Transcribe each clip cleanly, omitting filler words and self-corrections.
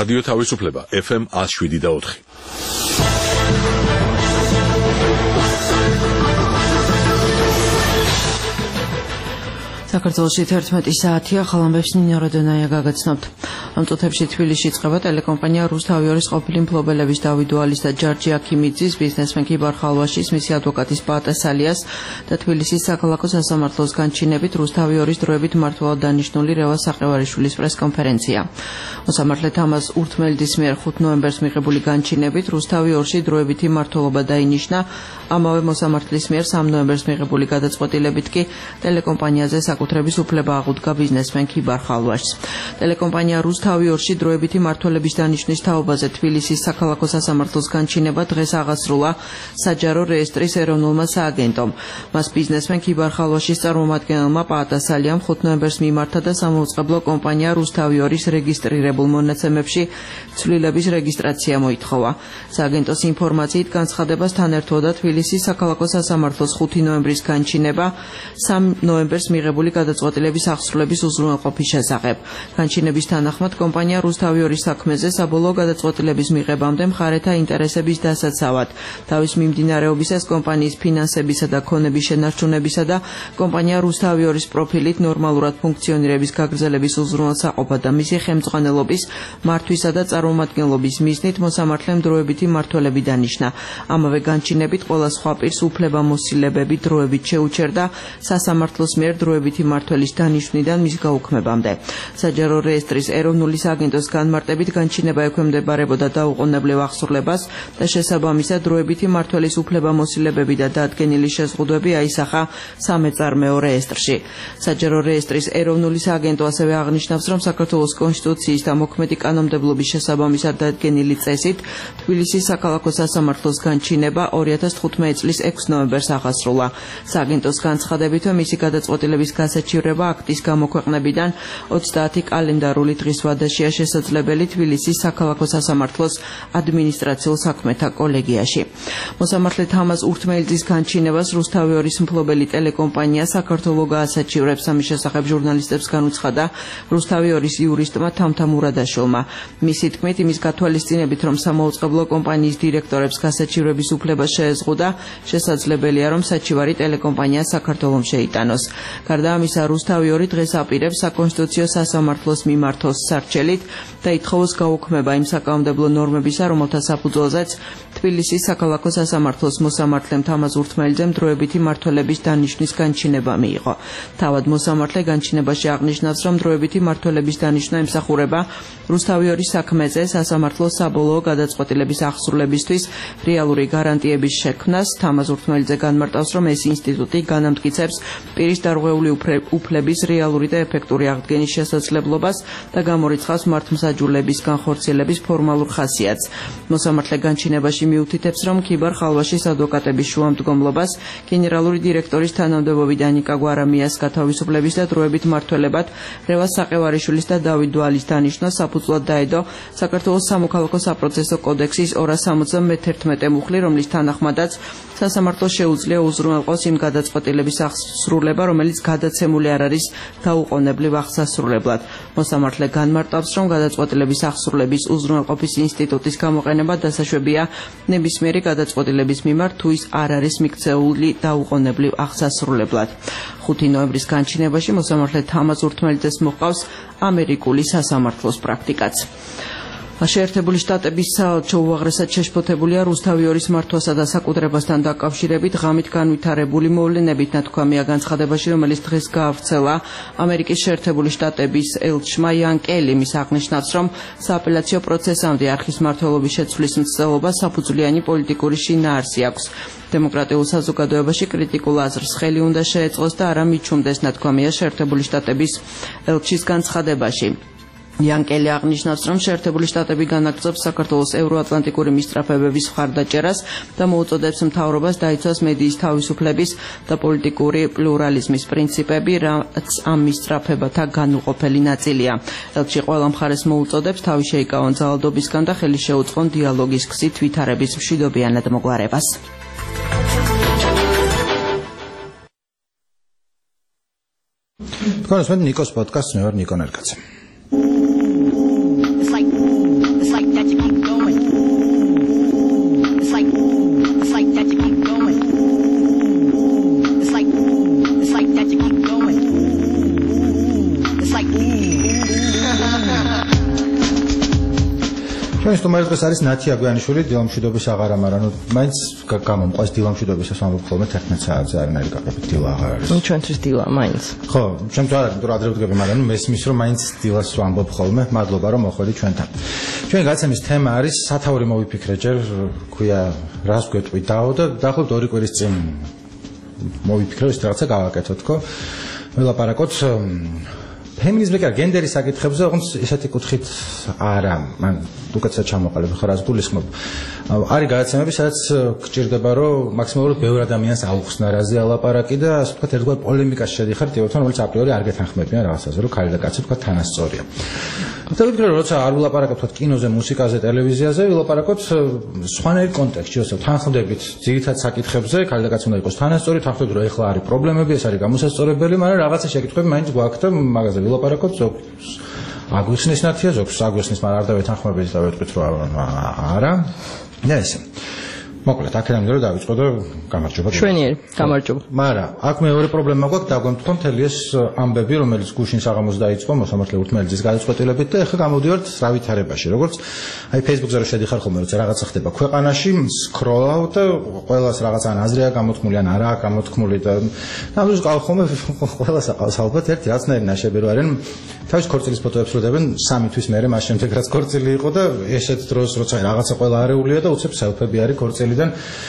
რადიო თავისუფლება FM 107.4. საქართველოში 11 საათია, ხალხებს ნინო როდონაია გაგაცნობთ. ამ წუთებში თბილისში იწყება ტელეკომპანია რუსთავიორის ყოფილი მფლობელების დავით დვალის და ჯარჯი აქიმიძის, ბიზნესმენ კიბარ ხალვაშის, მისი ადვოკატის პაატა სალიას და თბილისის საქალაქო სასამართლოს განჩინებით რუსთავიორის დროებით მმართველად დანიშნული რევაზ საყევარიშვილის პრესკონფერენცია. მოსამართლე თამაზ ურთმელდის მიერ 5 ნოემბერს მიღებული განჩინებით რუსთავიორში დროებითი მმართველობა დაინიშნა. ამავე მოსამართლის მიერ 3 ნოემბერს მიღებული გადაწყვეტილებით კი ტელეკომპანიაზე საკუთრების უფლება აღუდგა ბიზნესმენ კიბარ ხალვაშს. ტელეკომპანია რუსთავიორში დროებითი მმართველების დანიშვნის თაობაზე თბილისის საქალაქო სასამართლოს განჩინება დღეს აღასრულა საჯარო რეესტრის ეროვნულმა სააგენტომ. მას ბიზნესმენ კიბარ ხალვაშის წარმომადგენელმა პაატა სალიამ 5 ნოემბერს მიმართა და სამაუწყებლო კომპანია რუსთავიორის რეგისტრირებულ მონაცემებში ცვლილების რეგისტრაცია მოითხოვა. სააგენტოს ინფორმაციით განცხადებასთან ერთვოდა თბილისის საქალაქო სასამართლოს 5 ნოემბრის განჩინება 3 ნოემბერს მიღებული გადაწყვეტილების აღსრულების უზრუნველყოფის შესახებ. განჩინების თანახმად კომპანია რუსთავიორის საქმეზე საბოლოო გადაწყვეტილების მიღებამდე მხარეთა ინტერესების დასაცავად თავის მიმდინარეობისას კომპანიის ფინანსებისა და ქონების შენარჩუნებისა და კომპანია რუსთავიორის პროფილით ნორმალურად ფუნქციონირების გაგრძელების უზრუნველსაყოფად და მისი ხელმძღვანელობის მართვისა და წარმომადგენლობის მიზნით მოსამართლემ დროებითი მმართველები დანიშნა. ამავე განჩინებით ყველა სხვა პირს უფლებამოსილებები დროებით შეუჩერდა სასამართლოს მიერ დროებითი მმართველის დანიშვნიდან მის გაუქმებამდე. საჯარო რეესტრის ეროვნული სააგენტოს განმარტებით განჩინება ექვემდებარებოდა დაუყოვნებლივ აღსრულებას და შესაბამისად დროებითი მმართველის უფლებამოსილებები და დადგენილი შეზღუდვები აისახა სამეწარმეო რეესტრში. საჯარო რეესტრის ეროვნული სააგენტო ასევე აღნიშნავს, რომ საქართველოს კონსტიტუციის და მოქმედი კანონმდებლობის შესაბამისად დადგენილი წესით თბილისის საქალაქო სასამართლოს განჩინება 2015 წლის 6 ნოემბერს აღასრულა. სააგენტოს განცხადებით, მისი გადაწყვეტილების გასაჩივრება აქტის გამოქვეყნებიდან 30 კალენდარული დღის ვადაშია შესაძლებელი თბილისის საქალაქო სასამართლოს ადმინისტრაციულ საქმეთა კოლეგიაში. მოსამართლე თამაზ ურთმელძის განჩინებას რუსთავიორის მფლობელი ტელეკომპანია საქართველოს გაასაჩივრებს. ამის შესახებ ჟურნალისტებს განუცხადა რუსთავიორის იურისტმა თამთა მურადაშვილმა. მისი თქმით, იმის გათვალისწინებით, რომ სამაუწყებლო კომპანიის დირექტორებს გასაჩივრების უფლება შეეზღუდა, შესაძლებელია, რომ საჩივარი ტელეკომპანია საქართველოს შეიტანოს. გარდა ამისა, რუსთავიორი დღეს აპირებს საკონსტიტუციო სასამართლოს მიმართოს სარჩელით და ითხოვოს გაუქმება იმ საკანონმდებლო ნორმებისა, რომელთა საფუძველზეც თბილისის საქალაქო სასამართლოს მოსამართლემ თამაზ ურთმელძემ დროებითი მმართველების დანიშვნის განჩინება მიიღო. თავად მოსამართლე განჩინებაში აღნიშნავს, რომ დროებითი მმართველების დანიშვნა ემსახურება რუსთავიორის საქმეზე სასამართლოს საბოლოო გადაწყვეტილების აღსრულებისთვის რეალური გარანტიების შექმნას. თამაზ ურთმელძე განმარტავს, რომ ეს ინსტიტუტი განამტკიცებს პირის დარღვეული უფლების რეალური და ეფექტური აღდგენის შესაძლებლობას და გამორიცხავს მართლმსაჯულების განხორციელების ფორმალურ ხასიათს. მოსამართლე განჩინებაში მიუთითებს, რომ კიბარ ხალვაშის ადვოკატების შუამდგომლობას გენერალური დირექტორის თანამდებობიდან ნიკა გვარამიას გათავისუფლების და დროებით მმართველებად რევაზ საყევარიშვილის და დავით დვალის დანიშვნა საფუძვლად დაედო საქართველოს სამოქალაქო საპროცესო კოდექსის 271 მუხლი, რომლის თანახმადაც სასამართლოს შეუძლია უზრუნველყოს იმ გადაწყვეტილების აღსრულება, რომელიც გადაცემული არ არის დაუყოვნებლივ აღსასრულებლად. მოსამართლე განმარტავს, რომ გადაწყვეტილების აღსრულების უზრუნველყოფის ინსტიტუტის გამოყენება დასაშვებია ნებისმიერი გადაწყვეტილების მიმართ, თუ ის არ არის მიქცეული დაუყოვნებლივ აღსასრულებლად. 5 ნოემბრის განჩინებაში მოსამართლე თამაზ ურთმელძეს მოჰყავს ამერიკული სასამართლოს პრაქტიკაც. შეერთებული შტატების საელჩო უაღრესად შეშფოთებულია რუსთავიორის მართვასა და საკუთრებასთან დაკავშირებით ღამით განვითარებული მოვლენებით. ნათქვამია განცხადებაში, რომელიც დღეს გაავრცელა ამერიკის შეერთებული შტატების ელჩმა იან კელიმ, ის აღნიშნავს, რომ სააპელაციო პროცესამდე არხის მმართველობის შეცვლის მცდელობა საფუძვლიანი პოლიტიკური შინაარსი აქვს. დემოკრატიულ საზოგადოებაში კრიტიკულ აზრს ხელი უნდა შეეწყოს და არა მიჩუმდეს, ნათქვამია შეერთებული შტატების ელჩის განცხადებაში. იანკელი აღნიშნავს, რომ შეერთებული შტატები განაგრძობს საქართველოს ევროატლანტიკური მისწრაფებების მხარდაჭერას და მოუწოდებს მთავრობას დაიცვას მედიის თავისუფლების და პოლიტიკური პლურალიზმის პრინციპები, რაც ამ მისწრაფებათა განუყოფელი ნაწილია. ელჩი ყველა მხარეს მოუწოდებს თავი შეიკავონ ძალადობისგან და ხელი შეუწყონ დიალოგის გზით ვითარების მშვიდობიანად მოგვარებას. თქვენ უსმენთ ნიკოს პოდკასტს, მე ვარ ნიკო ნერკაცე. ჩვენი სტუმარი დღეს არის ნათი აგვიანიშვილი, დილამშვიდობის აღარა, მაგრამ მაინც გამომყვეს დილამშვიდობისას ვამბობ ხოლმე 11 საათზე არანაირი კაკებით დილა აღარ არის. ჩვენთვის დილა მაინც. ხო, ჩემთვის არ არის, იმიტომ რომ ადრე ვდგები, მაგრამ მესმის რომ მაინც დილას ვამბობ ხოლმე. მადლობა რომ მოხვედი ჩვენთან. ჩვენი გაცემის თემა არის სათავე მოვიფიქრე ჯერ, ქვია რას გვეტყვი დაო და დაახლოებით 2 კვირის წინ მოვიფიქრე ის რაღაცა გავაკეთოთ, ხო? ველაპარაკოთ ფემინიზმზე კი გენდერის საკითხებზე, ოღონდ ესეთი კუთხით არა, მან უკეთესად ჩამოყალიბ, ხო რას გულისხმობ. არის გადაცემები, სადაც გჭირდება რომ მაქსიმალურად ბევრ ადამიანს აუხსნა რაზე ალაპარაკი და ასე ვთქვათ ერთგვარ პოლემიკაში შედიხარ ტიპებთან, რომელიც აპრიორი არ გეთანხმებიან რაღაცაზე, რომ ქალი და კაცი ვთქვათ თანასწორია. და ვიქნებ რომ როცა არ ვილაპარაკობთ ვთქვათ კინოზე, მუსიკაზე, ტელევიზიაზე, ვილაპარაკოთ სხვანაირ კონტექსტში, ასე თანხმდებით ძირითად საკითხებზე, ქალი და კაცი უნდა იყოს თანასწორი, თანხმდებით რომ ეხლა არის პრობლემები, ეს არის გამოსასწორებელი, მაგრამ რაღაცა შეკითხვები მაინც გვაქვს და მაგაზე ვილაპარაკოთ ზოგს აგვიხსნის ნათია, ზოგს აგვიხსნის, მაგრამ არ დავეთანხმებით და ვეტყვით რომ არა. და ესე. მოკლედ, აქედან რომ დავიწყო და გამარჯობა. შვენიერი, გამარჯობა. მაგრამ აქ მეორე პრობლემა გვაქვს, დაგვემთხვა მთელი ეს ამბები, რომელიც გუშინ საღამოს დაიწყო მოსამართლე ურთმელეთის გადაწყვეტილებით და ეხლა გამოდივართ ზავითარებაში, როგორც აი Facebook-ზე რომ შედიხარ ხოლმე, როცა რაღაცა ხდება ქვეყანაში, სკროლავ და ყველას რაღაცა ან აზრია გამოთქმული, ან არაა გამოთქმული და ამის ყავს ხოლმე ყველას აყავს ალბათ ერთი რაღაცნაირი ნაშები რო არიან. თავის ქორწილის ფოტოებს როდებენ 3 თვის მერე, მას შემდეგ რაც ქორწილი იყო და ესეთ დროს როცა რაღაცა ყველა არეულია და უცებ სელფები არის ქორწილიდან.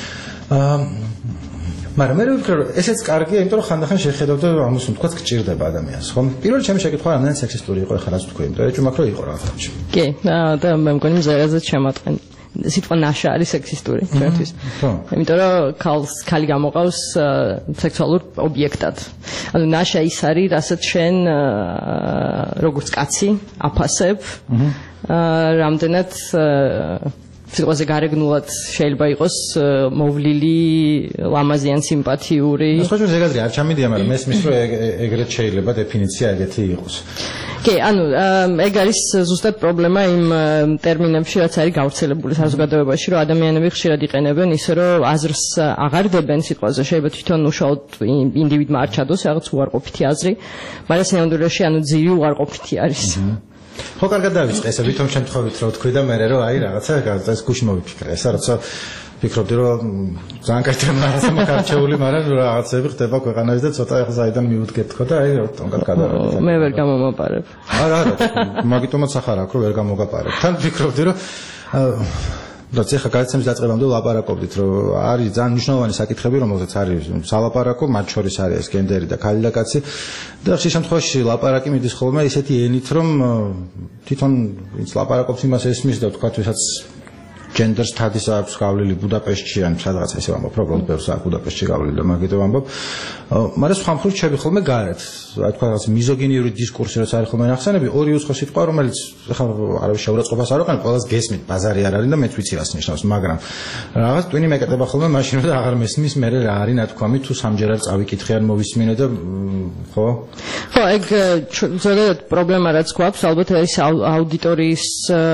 მაგრამ მე ვფიქრობ, ესეც კარგია, იმიტომ რომ ხანდახან შეხედავ და ამას ვთქვათ გჭირდება ადამიანს, ხო? პირველი ჩემი შეკითხვა რამდენად სექსისტური იყო, ეხლა რაც ვთქვი, იმიტომ რომ ეჭვმა რო იყო რაღაცაში. კი, და მე მგონი მზერაზეც შემატყენ. სიტყვა ნაშა არის სექსისტური ჩვენთვის. იმიტომ რომ ქალი გამოყავს სექსუალურ ობიექტად. ანუ ნაშა ის არის, რასაც შენ როგორც კაცი აფასებ, რამდენად სიტყვაზე გარეგნულად შეიძლება იყოს მოვლილი, ლამაზი ან სიმპათიური. სხვა შორის ეგ არ ჩამიდია, მაგრამ მესმის რომ ეგრეთ შეიძლება დეფინიცია ეგეთი იყოს. კი, ანუ ეგ არის ზუსტად პრობლემა იმ ტერმინებში, რაც არის გავრცელებული საზოგადოებაში, რომ ადამიანები ხშირად იყენებენ ისე, რომ აზრს აღარ დებენ სიტყვაზე, შეიძლება თვითონ უშუალოდ ინდივიდმა არ ჩადოს რაღაც უარყოფითი აზრი, მაგრამ სინამდვილეში ანუ ძირი უარყოფითი არის. ხო, კარგად დავიწყე ესე, ვითომ შემთხვევით რომ თქვი და მე რომ აი რაღაცა ეს გუშინ მოვიფიქრე, ესა როცა ვფიქრობდი რომ ძალიან კაი თემა რაღაცა მოკარჩეული, მაგრამ რაღაცები ხდება ქვეყანაში და ცოტა ეხლა საიდან მივუდგეთ ხო და აი თონკად გადავარდა. მე ვერ გამომაპარებ. არა, მაგიტომაც ახარ აქვს რომ ვერ გამოგაპარებ. თან ვფიქრობდი რომ როცა ეხლა გადაცემის დაწყებამდე ვლაპარაკობდით, რომ არის ძალიან მნიშვნელოვანი საკითხები, რომელზეც არის სალაპარაკო, მათ შორის არის ეს გენდერი და ქალი და კაცი. და ხშირ შემთხვევაში ლაპარაკი მიდის ხოლმე ისეთი ენით, რომ თვითონ ვინც ლაპარაკობს იმას ესმის და თქვათ ვისაც ჯენდერს თადის აქვს გავლილი ბუდაპეშტში ან სადღაც ესე ვამბობ, პრობლემები ბევრს აქვს ბუდაპეშტში გავლილი და მაგიტო ვამბობ. მაგრამ სხვა მხრივ ჩები ხოლმე გარეთ, აი თქვა რაღაც მიზოგინიური დისკურსი რაც არის ხოლმე ნახსენები, ორი უცხო სიტყვა, რომელიც ეხლა არავის შეურაცხყოფას არ ვიყენებ, ყველას გესმით, ბაზარი არ არის და მეც ვიცი რას ნიშნავს, მაგრამ რაღაც ტვინი მეკეტება ხოლმე მაშინ რომ აღარ მესმის, მე რა არის ნათქვამი თუ სამჯერ არ წავიკითხე ან მოვისმინე და ხო? ხო, ეგ ზოგადად პრობლემა რაც გვაქვს, ალბათ არის აუდიტორიის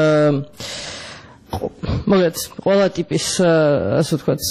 მოგეთ ყველა ტიპის ასე ვთქვათ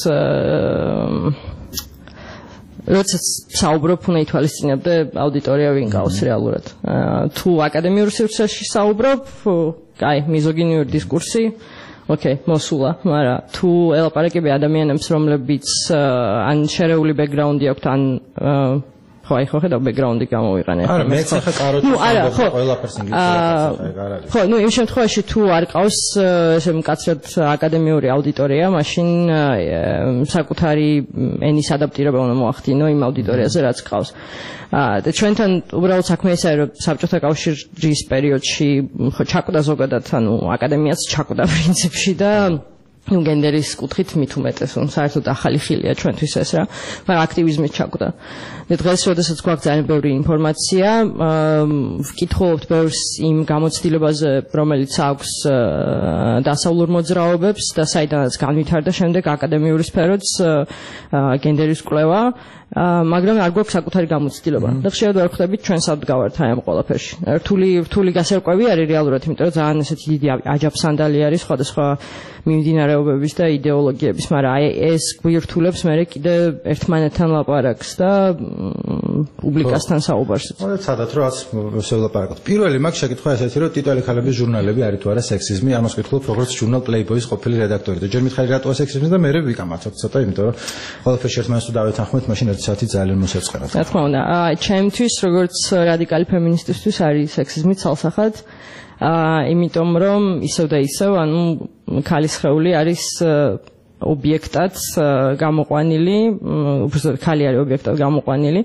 როდესაც საუბრობ უნდა ითვალისწინებდე აუდიტორია ვინ გავს რეალურად თუ აკადემიურ სივრცეში საუბრობ კაი მიზოგინიური დისკურსი ოკეი მოსულა მაგრამ თუ ელაპარაკები ადამიანებს რომლებიც ან შერეული ბექგრაუნდი აქვთ ან ხო აი ხო ხედავ ბექგრაუნდი გამოვიყენე არა მეც ახლა კაროთი საუბრობ ყველაფერს ინგლისურად ეგ არ არის ხო ნუ იმ შემთხვევაში თუ არ ყავს ესე მკაცრად აკადემიური აუდიტორია მაშინ საკუთარი ენის ადაპტირება უნდა მოახდინო იმ აუდიტორიაზე რაც ყავს და ჩვენთან უბრალოდ საქმე ისაა რომ საბჭოთა კავშირის პერიოდში ხო ჩაკვდა ზოგადად ანუ აკადემიაც ჩაკვდა პრინციპში და ნუ გენდერის კუთხით მით უმეტეს საერთოდ ახალი ხილია ჩვენთვის ეს რა მაგრამ აქტივიზმით ჩაკვდა და დღეს როდესაც გვაქვს ძალიან ბევრი ინფორმაცია ვკითხულობთ ბევრს იმ გამოცდილებაზე რომელიც აქვს დასავლურ მოძრაობებს და საიდანაც განვითარდა შემდეგ აკადემიური სფეროც გენდერის კვლევა მაგრამ არ გვაქვს საკუთარი გამოცდილება და ხშირად ვერ ხვდებით ჩვენ სად გავართ აი ამ ყველაფერში რთული გასარკვევი არის რეალურად იმიტომ რომ ძალიან ესეთი დიდი აჯაფსანდალი არის სხვადასხვა მიმდინარეობების და იდეოლოგიების მაგრამ აი ეს გვირთულებს მე კიდე ერთმანეთთან ლაპარაკს და პუბლიკასთან საუბარს. სადაც რაც შევლაპარაკოთ. პირველი მაგ შეკითხვა ესეთი, რომ ტიტველი ქალების ჟურნალები არის თუ არა სექსიზმი, ამას ვკითხულობ როგორც ჟურნალ Playboy-ის ყოფილი რედაქტორი და ჯერ მითხარი რატოა სექსიზმი და მე ვიკამათოთ ცოტა, იმიტომ რომ ყველაფერს ერთმანეთს თუ დავეთანხმეთ, მაშინ 1 საათი ძალიან მოსაწყერად. რა თქმა უნდა, ჩემთვის როგორც რადიკალი ფემინისტისთვის არის სექსიზმი ცალსახად, იმიტომ რომ ისევ და ისევ, ანუ ქალის სხეული არის ობიექტად გამოყვანილი, უბრალოდ ქალი არის ობიექტად გამოყვანილი.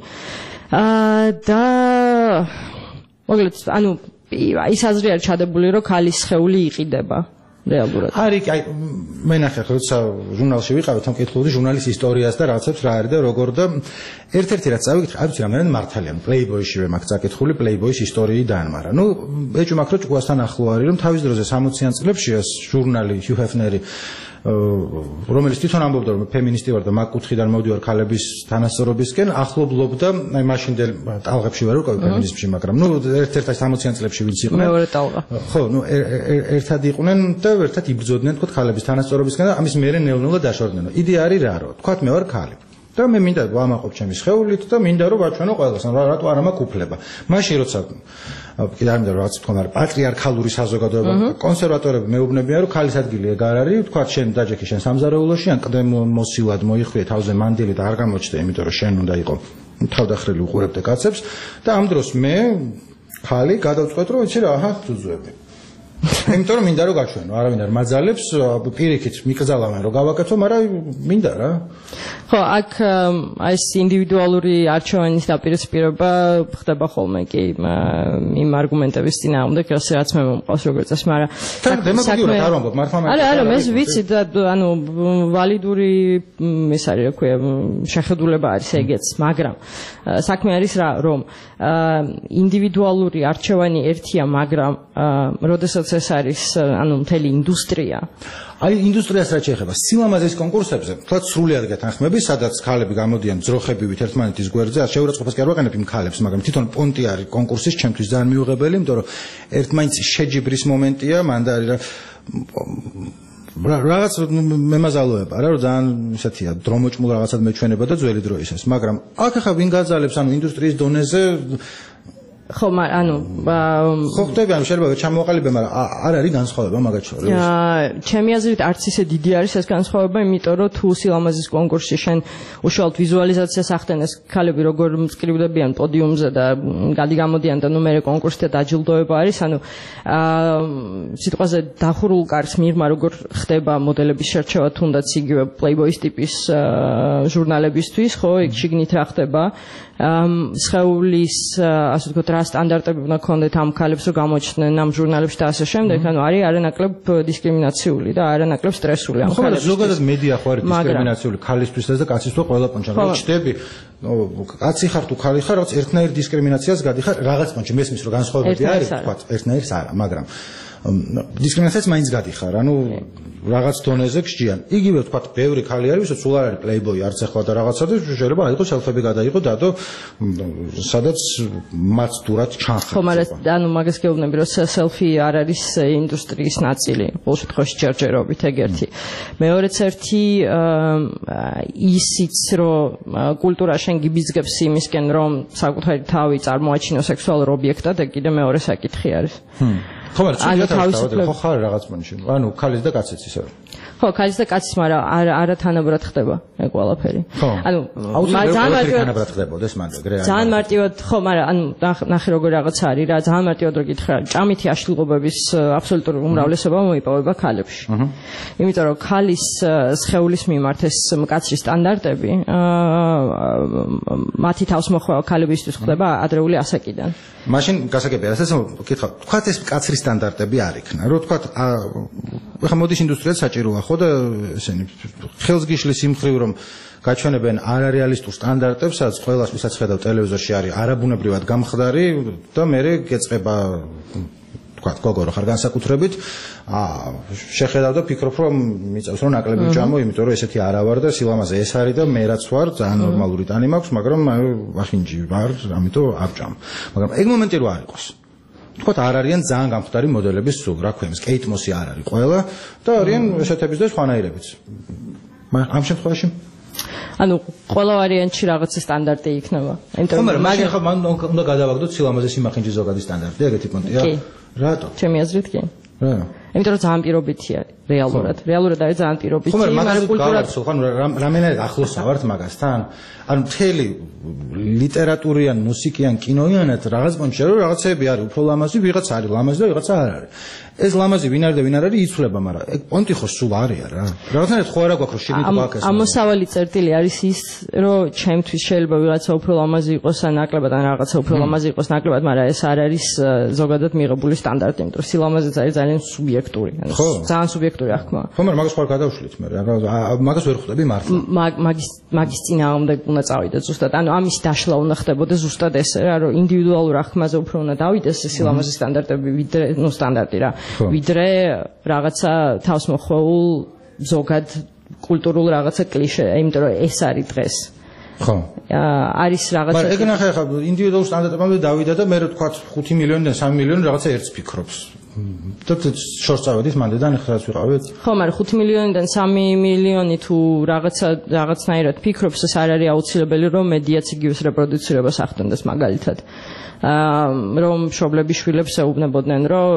და მოკლედ, ანუ ის აზრი არის ჩადებული, რომ ქალის სხეული იყიდება. რეალურად. არის, აი, მე ნახე, როცა ჟურნალში ვიყავით, ამ კითხულობდი ჟურნალის ისტორიას და რაღაცებს რა არის და როგორ და ერთ-ერთი რაც წავიკითხე, არ ვიცი რამდენად მართალია, Playboy-ში მაგ წაკითხული Playboy-ის ისტორიიდან, მაგრამ ნუ ეჭვი მაქვს, რომ ჭკუასთან ახლო არის, რომ თავის დროზე 60-იან წლებში ეს ჟურნალი Hugh Hefner-ი რომელიც თვითონ ამბობდა რომ ფემინისტი ვარ და მაგ კუთხიდან მოვდივარ ქალების თანასწორობისკენ, ახლობლობდა, აი მაშინდელ ტალღებში ვარ უკვე ფემინიზმში, მაგრამ ნუ ერთ-ერთ 60-იან წლებში ვინც იყვნენ. მეორე ტალღა. ხო, ნუ ერთად იყვნენ და ერთად იბრძოდნენ თქო ქალების თანასწორობისკენ და ამის მერე ნელ-ნელა დაშორდნენ. იდეა არის რა, რომ თქვა მე ვარ ქალი. და მე მინდა ვამაყობ ჩემი სხეულით და მინდა რომ ვაჩვენო ყველას, რატო არა მაქვს უფლება. მაშინ როცა კიდე არ მინდა რომ რაღაც თქვა, მაგრამ პატრიარქალური საზოგადოება კონსერვატორები მეუბნებიან რომ ქალის ადგილი ეგ არ არის, თქვა შენ დაჯექი შენ სამზარეულოში ან კიდე მოსილად მოიხვიე თავზე მანდილი და არ გამოჩნდა, იმიტომ რომ შენ უნდა იყო თავდახრილი უყურებდე კაცებს და ამ დროს მე ქალი გადავწყვეტ რომ იცი რა, აჰა, ძუძუები. იმიტომ რომ მინდა რომ გაჩვენო, არავინ არ მაძალებს, პირიქით მიკრძალავენ რომ გავაკეთო, მაგრამ მინდა რა. ხო, აქ ეს ინდივიდუალური არჩევანის დაპირისპირება ხდება ხოლმე კი იმ არგუმენტების წინააღმდეგ, რაც მე მომყავს როგორც წესი, მაგრამ დემაგოგიურად არ ვამბობ, მართლა არა, მე ვიცი და ანუ ვალიდური ეს არის, რა ქვია, შეხედულება არის ეგეც, მაგრამ საქმე არის რა, რომ ინდივიდუალური არჩევანი ერთია, მაგრამ როდესაც ეს არის ანუ მთელი ინდუსტრია. აი ინდუსტრიას რაც შეეხება სილამაზის კონკურსებზე, თქვათ სრულად გეთანხმები, სადაც ქალები გამოდიან ძროხებივით ერთმანეთის გვერდზე, არ შეურაცხყოფას კი არ ვაყენებ იმ ქალებს, მაგრამ თვითონ პონტი არის კონკურსის ჩემთვის ძალიან მიუღებელი, იმიტომ რომ ერთმანეთის შეჯიბრის მომენტია, მან და არის რაღაც მემაზალოება რა, რომ ძალიან ისეთია, დრომოჭმულ რაღაცად მეჩვენება და ძველი დროისას, მაგრამ აქ ახლა ვინ გაძალებს ანუ ინდუსტრიის დონეზე ხო, ანუ ხო ხდება, ანუ შეიძლება ჩამოაყალიბე, მაგრამ არ არის განსხვავება მაგათ შორის. ჩემი აზრით არც ისე დიდი არის ეს განსხვავება, იმიტომ რომ თუ სილამაზის კონკურსში შენ უშუალოდ ვიზუალიზაციას ახდენეს ქალები როგორ მწკრივდებიან პოდიუმზე და გამოდიან და ნუ მე კონკურსზე დაჯილდოება არის, ანუ სიტყვაზე დახურულ კარს მიღმა როგორ ხდება მოდელების შერჩევა თუნდაც იგივე Playboy-ის ტიპის ჟურნალებისთვის, ხო, იქ შიგნით რა ხდება სხეულის ასე ვთქვათ რა სტანდარტები უნდა გქონდეთ ამ ქალებს რომ გამოჩნდნენ ამ ჟურნალებში და ასე შემდეგ, ანუ არის არანაკლებ დისკრიმინაციული და არანაკლებ სტრესული ამ ქალებს. ხო, ზოგადად მედია ხო არის დისკრიმინაციული ქალისთვისაც და კაცისთვის ყველა პონჩა. რო ჩდები, კაცი ხარ თუ ქალი ხარ, რაც ერთნაირ დისკრიმინაციას გადიხარ რაღაც პონჩი. მესმის რომ განსხვავებები არის, ვთქვათ, ერთნაირს არა, მაგრამ დისკრიმინაციას მაინც გადიხარ, ანუ რაღაც დონეზე გსჯიან. იგივე ვთქვათ, ბევრი ქალი არის, ვისაც სულ არ არის Playboy არც ახლა და რაღაცა და შეიძლება აიღო სელფები გადაიღო დადო, სადაც მათ დურად ჩანხარ. ხო, მაგრამ ანუ მაგას გეუბნები, რომ სელფი არ არის ინდუსტრიის ნაწილი, ყოველ შემთხვევაში ჯერჯერობით ეგ ერთი. მეორეც ერთი ისიც რომ კულტურა შენ გიბიძგებს იმისკენ, რომ საკუთარი თავი წარმოაჩინო სექსუალურ ობიექტად, ეგ კიდე მეორე საკითხი არის. ხო, მაგრამ ხო ხარ რაღაც მონში. ანუ ქალის და კაცის ისე. ხო, ქალის და კაცის, მაგრამ არა თანაბრად ხდება ეგ ყველაფერი. ანუ ძალიან თანაბრად ხდებოდეს მანდ ეგრე. ძალიან მარტივად, ხო, მაგრამ ანუ ნახე როგორ რაღაც არის რა, ძალიან მარტივად რო გითხრა, ჭამითი აშლილობების აბსოლუტური უმრავლესობა მოიპოვება ქალებში. იმიტომ რომ ქალის სხეულის მიმართ ეს მკაცრი სტანდარტები მათი თავსმოხვევა ქალებისთვის ხდება ადრეული ასაკიდან. მაშინ გასაგებია, რასაც ვკითხავ, თქვათ ეს მკაცრი სტანდარტები არ იქნა, რომ თქვათ ახლა მოდის ინდუსტრიაც საჭიროა ხო და ესენი ხელს გიშლის იმ ხრივ რომ გაჩვენებენ არარეალისტურ სტანდარტებს, სადაც ყველას ვისაც ხედავ ტელევიზორში არის არაბუნებრივად გამხდარი და მე გეწყება თქვათ გოგო რო ხარ განსაკუთრებით შეხედავ და ფიქრობ რომ მიწევს რომ ნაკლები ვჭამო, იმიტომ რომ ესეთი არა ვარ და სილამაზე ეს არის და მე რაც ვარ ძალიან ნორმალური ტანი მაქვს, მაგრამ ვახინჯი ვარ, ამიტომ არ ვჭამ. მაგრამ ეგ მომენტი რო არ იყოს. თქვათ არ არიან ძალიან გამხდარი მოდელების სულ, რა ქვია, კეით მოსი არ არის ყველა და არიან ესეთების და სხვანაირებიც. ამ შემთხვევაში ანუ ყველა ვარიანტში რაღაცა სტანდარტი იქნება. მაგრამ მაშინ ხა მან უნდა გადავაგდოთ სილამაზე სიმახინჯი ზოგადი სტანდარტი, ეგეთი პონტია. რატო? ჩემი აზრით კი. რა? იმიტომ რომ ძალიან პირობითია რეალურად. რეალურად არის ძალიან პირობითი. მაგრამ მაგას გავარცხო, ხან რამენად ახლოს ავართ მაგასთან? ანუ მთელი ლიტერატურიან, მუსიკიან, კინოიანად რაღაც პონჩია რომ რაღაცები არის უფრო ლამაზი, ვიღაც არის ლამაზი და ვიღაცა არ არის. ეს ლამაზი ვინ არის და ვინ არ არის იცვლება, მაგრამ ეგ პონტი ხო სულ არია რა. რაღაცნაირად ხო არა გვაქვს რომ შეგით გვაქვს ეს. ამოსავალი წერტილი არის ის, რომ ჩემთვის შეიძლება ვიღაცა უფრო ლამაზი იყოს ან ნაკლებად ან რაღაცა უფრო ლამაზი იყოს ნაკლებად, მაგრამ ეს არ არის ზოგადად მიღებული სტანდარტი, იმიტომ რომ სილამაზეც არის ძალიან სუბიექტური, ანუ ძალიან სუბიექტური აღქმა. ხო, მაგრამ მაგას ხარ გადავშლით მე რა. მაგას ვერ ხვდები მართლა. მაგის წინააღმდეგ უნდა წავიდე ზუსტად. ანუ ამის დაშლა უნდა ხდებოდეს ზუსტად ესე რა, რომ ინდივიდუალურ აღქმაზე უფრო უნდა დავიდეს სილამაზის სტანდარტები, ვიდრე ნუ სტანდარტი რა. ვიდრე რაღაცა თავსმოხვეულ ზოგად კულტურულ რაღაცა კლიშე, იმიტომ რომ ეს არის დღეს. ხო. არის რაღაცა. მაგრამ ეგ ნახე ხა ინდივიდუალურ სტანდარტებამდე დავიდა და მე რა თქვა 5 მილიონიდან 3 მილიონი რაღაცა ერთს ფიქრობს. და შორს წავედით მანდედან ეხლაც ვიყავით. ხო, მაგრამ 5 მილიონიდან 3 მილიონი თუ რაღაცნაირად ფიქრობს, ეს არ არის აუცილებელი რომ მედიაც იგივეს რეპროდუცირებას ახდენდეს მაგალითად. რომ მშობლები შვილებს ეუბნებოდნენ, რომ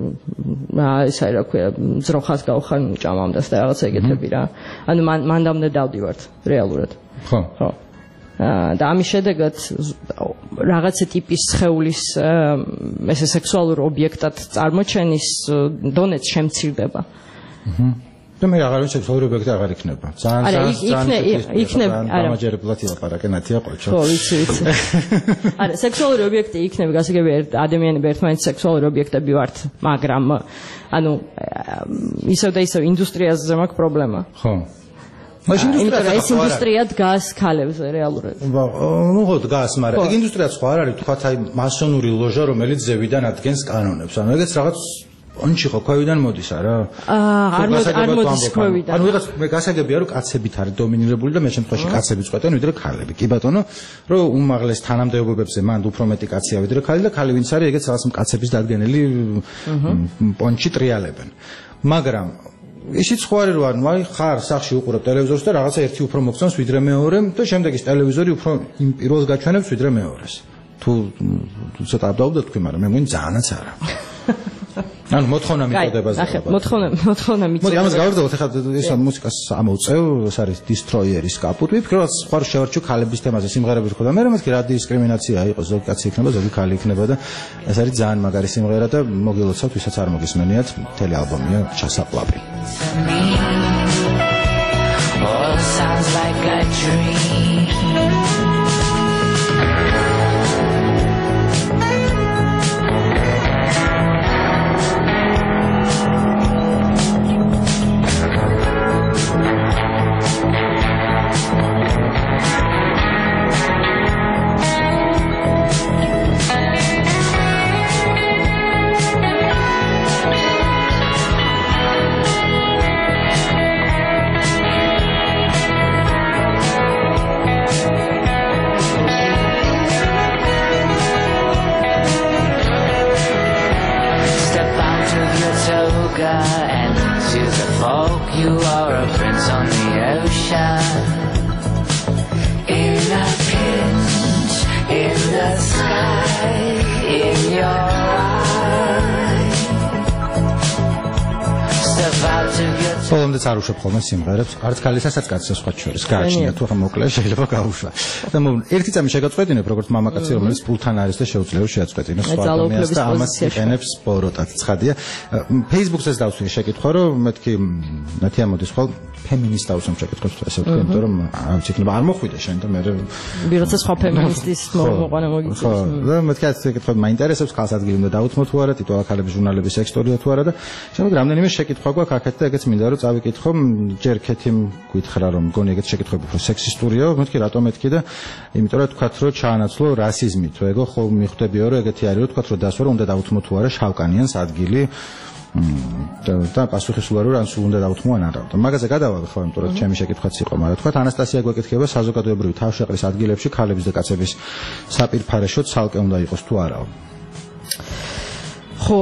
ესე რა ქვია, ძროხას გავხარ ჭამამდას და რაღაცა ეგეთები რა. ანუ მანდამდე დავდივართ რეალურად. ხო. ხო. და ამის შედეგად რაღაცა ტიპის სხეულის ესე სექსუალურ ობიექტად წარმოჩენის დონეც შემცირდება. და მე აღარ ვიცი სექსუალური ობიექტი აღარ იქნება. ძალიან იქნება. არა, გამაჯერებლად ილაპარაკე ნათია ყოჩო. ხო, ვიცი. არა, სექსუალური ობიექტი იქნება, გასაგები ადამიანები ერთმანეთის სექსუალური ობიექტები ვართ, მაგრამ ანუ ისევ და ისევ ინდუსტრიაზე მაქვს პრობლემა. ხო. მაშინ ეს ინდუსტრია დგას ქალებზე რეალურად. ნუ ხო დგას, მაგრამ ეგ ინდუსტრიაც ხო არ არის, თქვათ აი მასონური ლოჟა, რომელიც ზევიდან ადგენს კანონებს. ანუ ეგეც რაღაც პონჩი ხო ქვევიდან მოდის არა? არ მოდის ქვევიდან. ანუ ვიღაც მე გასაგებია რომ კაცებით არის დომინირებული და მე შემთხვევაში კაცები წყვეტენ ვიდრე ქალები. კი ბატონო, რომ უმაღლეს თანამდებობებზე მანდ უფრო მეტი კაცია ვიდრე ქალი და ქალი ვინც არის, ეგეც რაღაც კაცების დადგენილი პონჩი ტრიალებენ. მაგრამ ისიც ხო არის რომ აი ხარ სახში უყურებ ტელევიზორს და რაღაცა ერთი უფრო მოგწონს ვიდრე მეორე და შემდეგ ის ტელევიზორი უფრო იმ პირველს გაჩვენებს ვიდრე მეორეს. თუ ცოტა დავდო თქვი, მაგრამ მე მგონი ძალიანაც არა. ანუ მოთხოვნა მიწოდებაზე. ახლა მოთხოვნა მიწოდება. მოდი ამას გავარდოთ, ახლა ეს მუსიკას ამოვწევ, ეს არის Destroyer-ის კაპუტი. ვფიქრობ, რომ სხვა შევარჩიო ქალების თემაზე სიმღერები ხო და მე მეთქი რა დისკრიმინაცია იყო, ზოგი კაცი იქნება, ზოგი ქალი იქნება და ეს არის ძალიან მაგარი სიმღერა და მოგილოცავთ, ვისაც არ მოგისმენიათ, მთელი ალბომია ჩასაყლაპი. All sounds like a dream. And to the folk you are a prince on the ocean. In a pinch, in the sky, in your eyes. Step out of your ბოლომდე წარუშვებ ხოლმე სიმღერებს, არც ქალისასაც კაცსაც სხვა შორის გააჩნია, თუ ხა მოკლე შეიძლება გაუშვა. და ერთი წამი შეგაწყვეტინებ, როგორც მამაკაცი, რომელიც პულთან არის და შეუძლია რომ შეაწყვეტინოს სხვა ადამიანს და ამას იყენებს ბოროტად. ცხადია. Facebook-საც დავსვი შეკითხვა, რომ მეთქი ნათია მოდის ხოლ ფემინისტ დავსვამ შეკითხვას ესე ვთქვი, იმიტომ რომ არ ვიცი, არ მოხვიდე შენ და მე ვიღაცა სხვა ფემინისტის მოყვანა მოგიწევს. ხო, და მეთქი ასე შეკითხვა მაინტერესებს, ხალხს ადგილი უნდა დაუთმო თუ არა, ტიტულა ქალების ჟურნალების სექსტორია თუ არა და შემდეგ რამდენიმე შეკითხვა გვაქვს აქეთ და ეგეც მინდა რომ წავიკითხო, ჯერ ქეთიმ გითხრა რომ მგონი ეგეთ შეკითხვები უფრო სექსისტურია, მეთქი რატომ მეთქი და იმიტომ რომ თქვათ რომ ჩაანაცვლო რასიზმი, თუ ეგო ხო მიხვდებიო რომ ეგეთი არის რომ თქვათ რომ დასვა რომ უნდა დაუთმო თუ არა შავკანიანს ადგილი და პასუხისმგებლობა რომ ან სულ უნდა დაუთმო ან არა. და მაგაზე გადავაგე ხო, იმიტომ რომ ჩემი შეკითხვაც იყო, მაგრამ თქვათ ანასტასია გვეკითხება საზოგადოებრივი თავშეყრის ადგილებში ქალების და კაცების საპირფარეშოდ ცალკე უნდა იყოს თუ არა. ხო,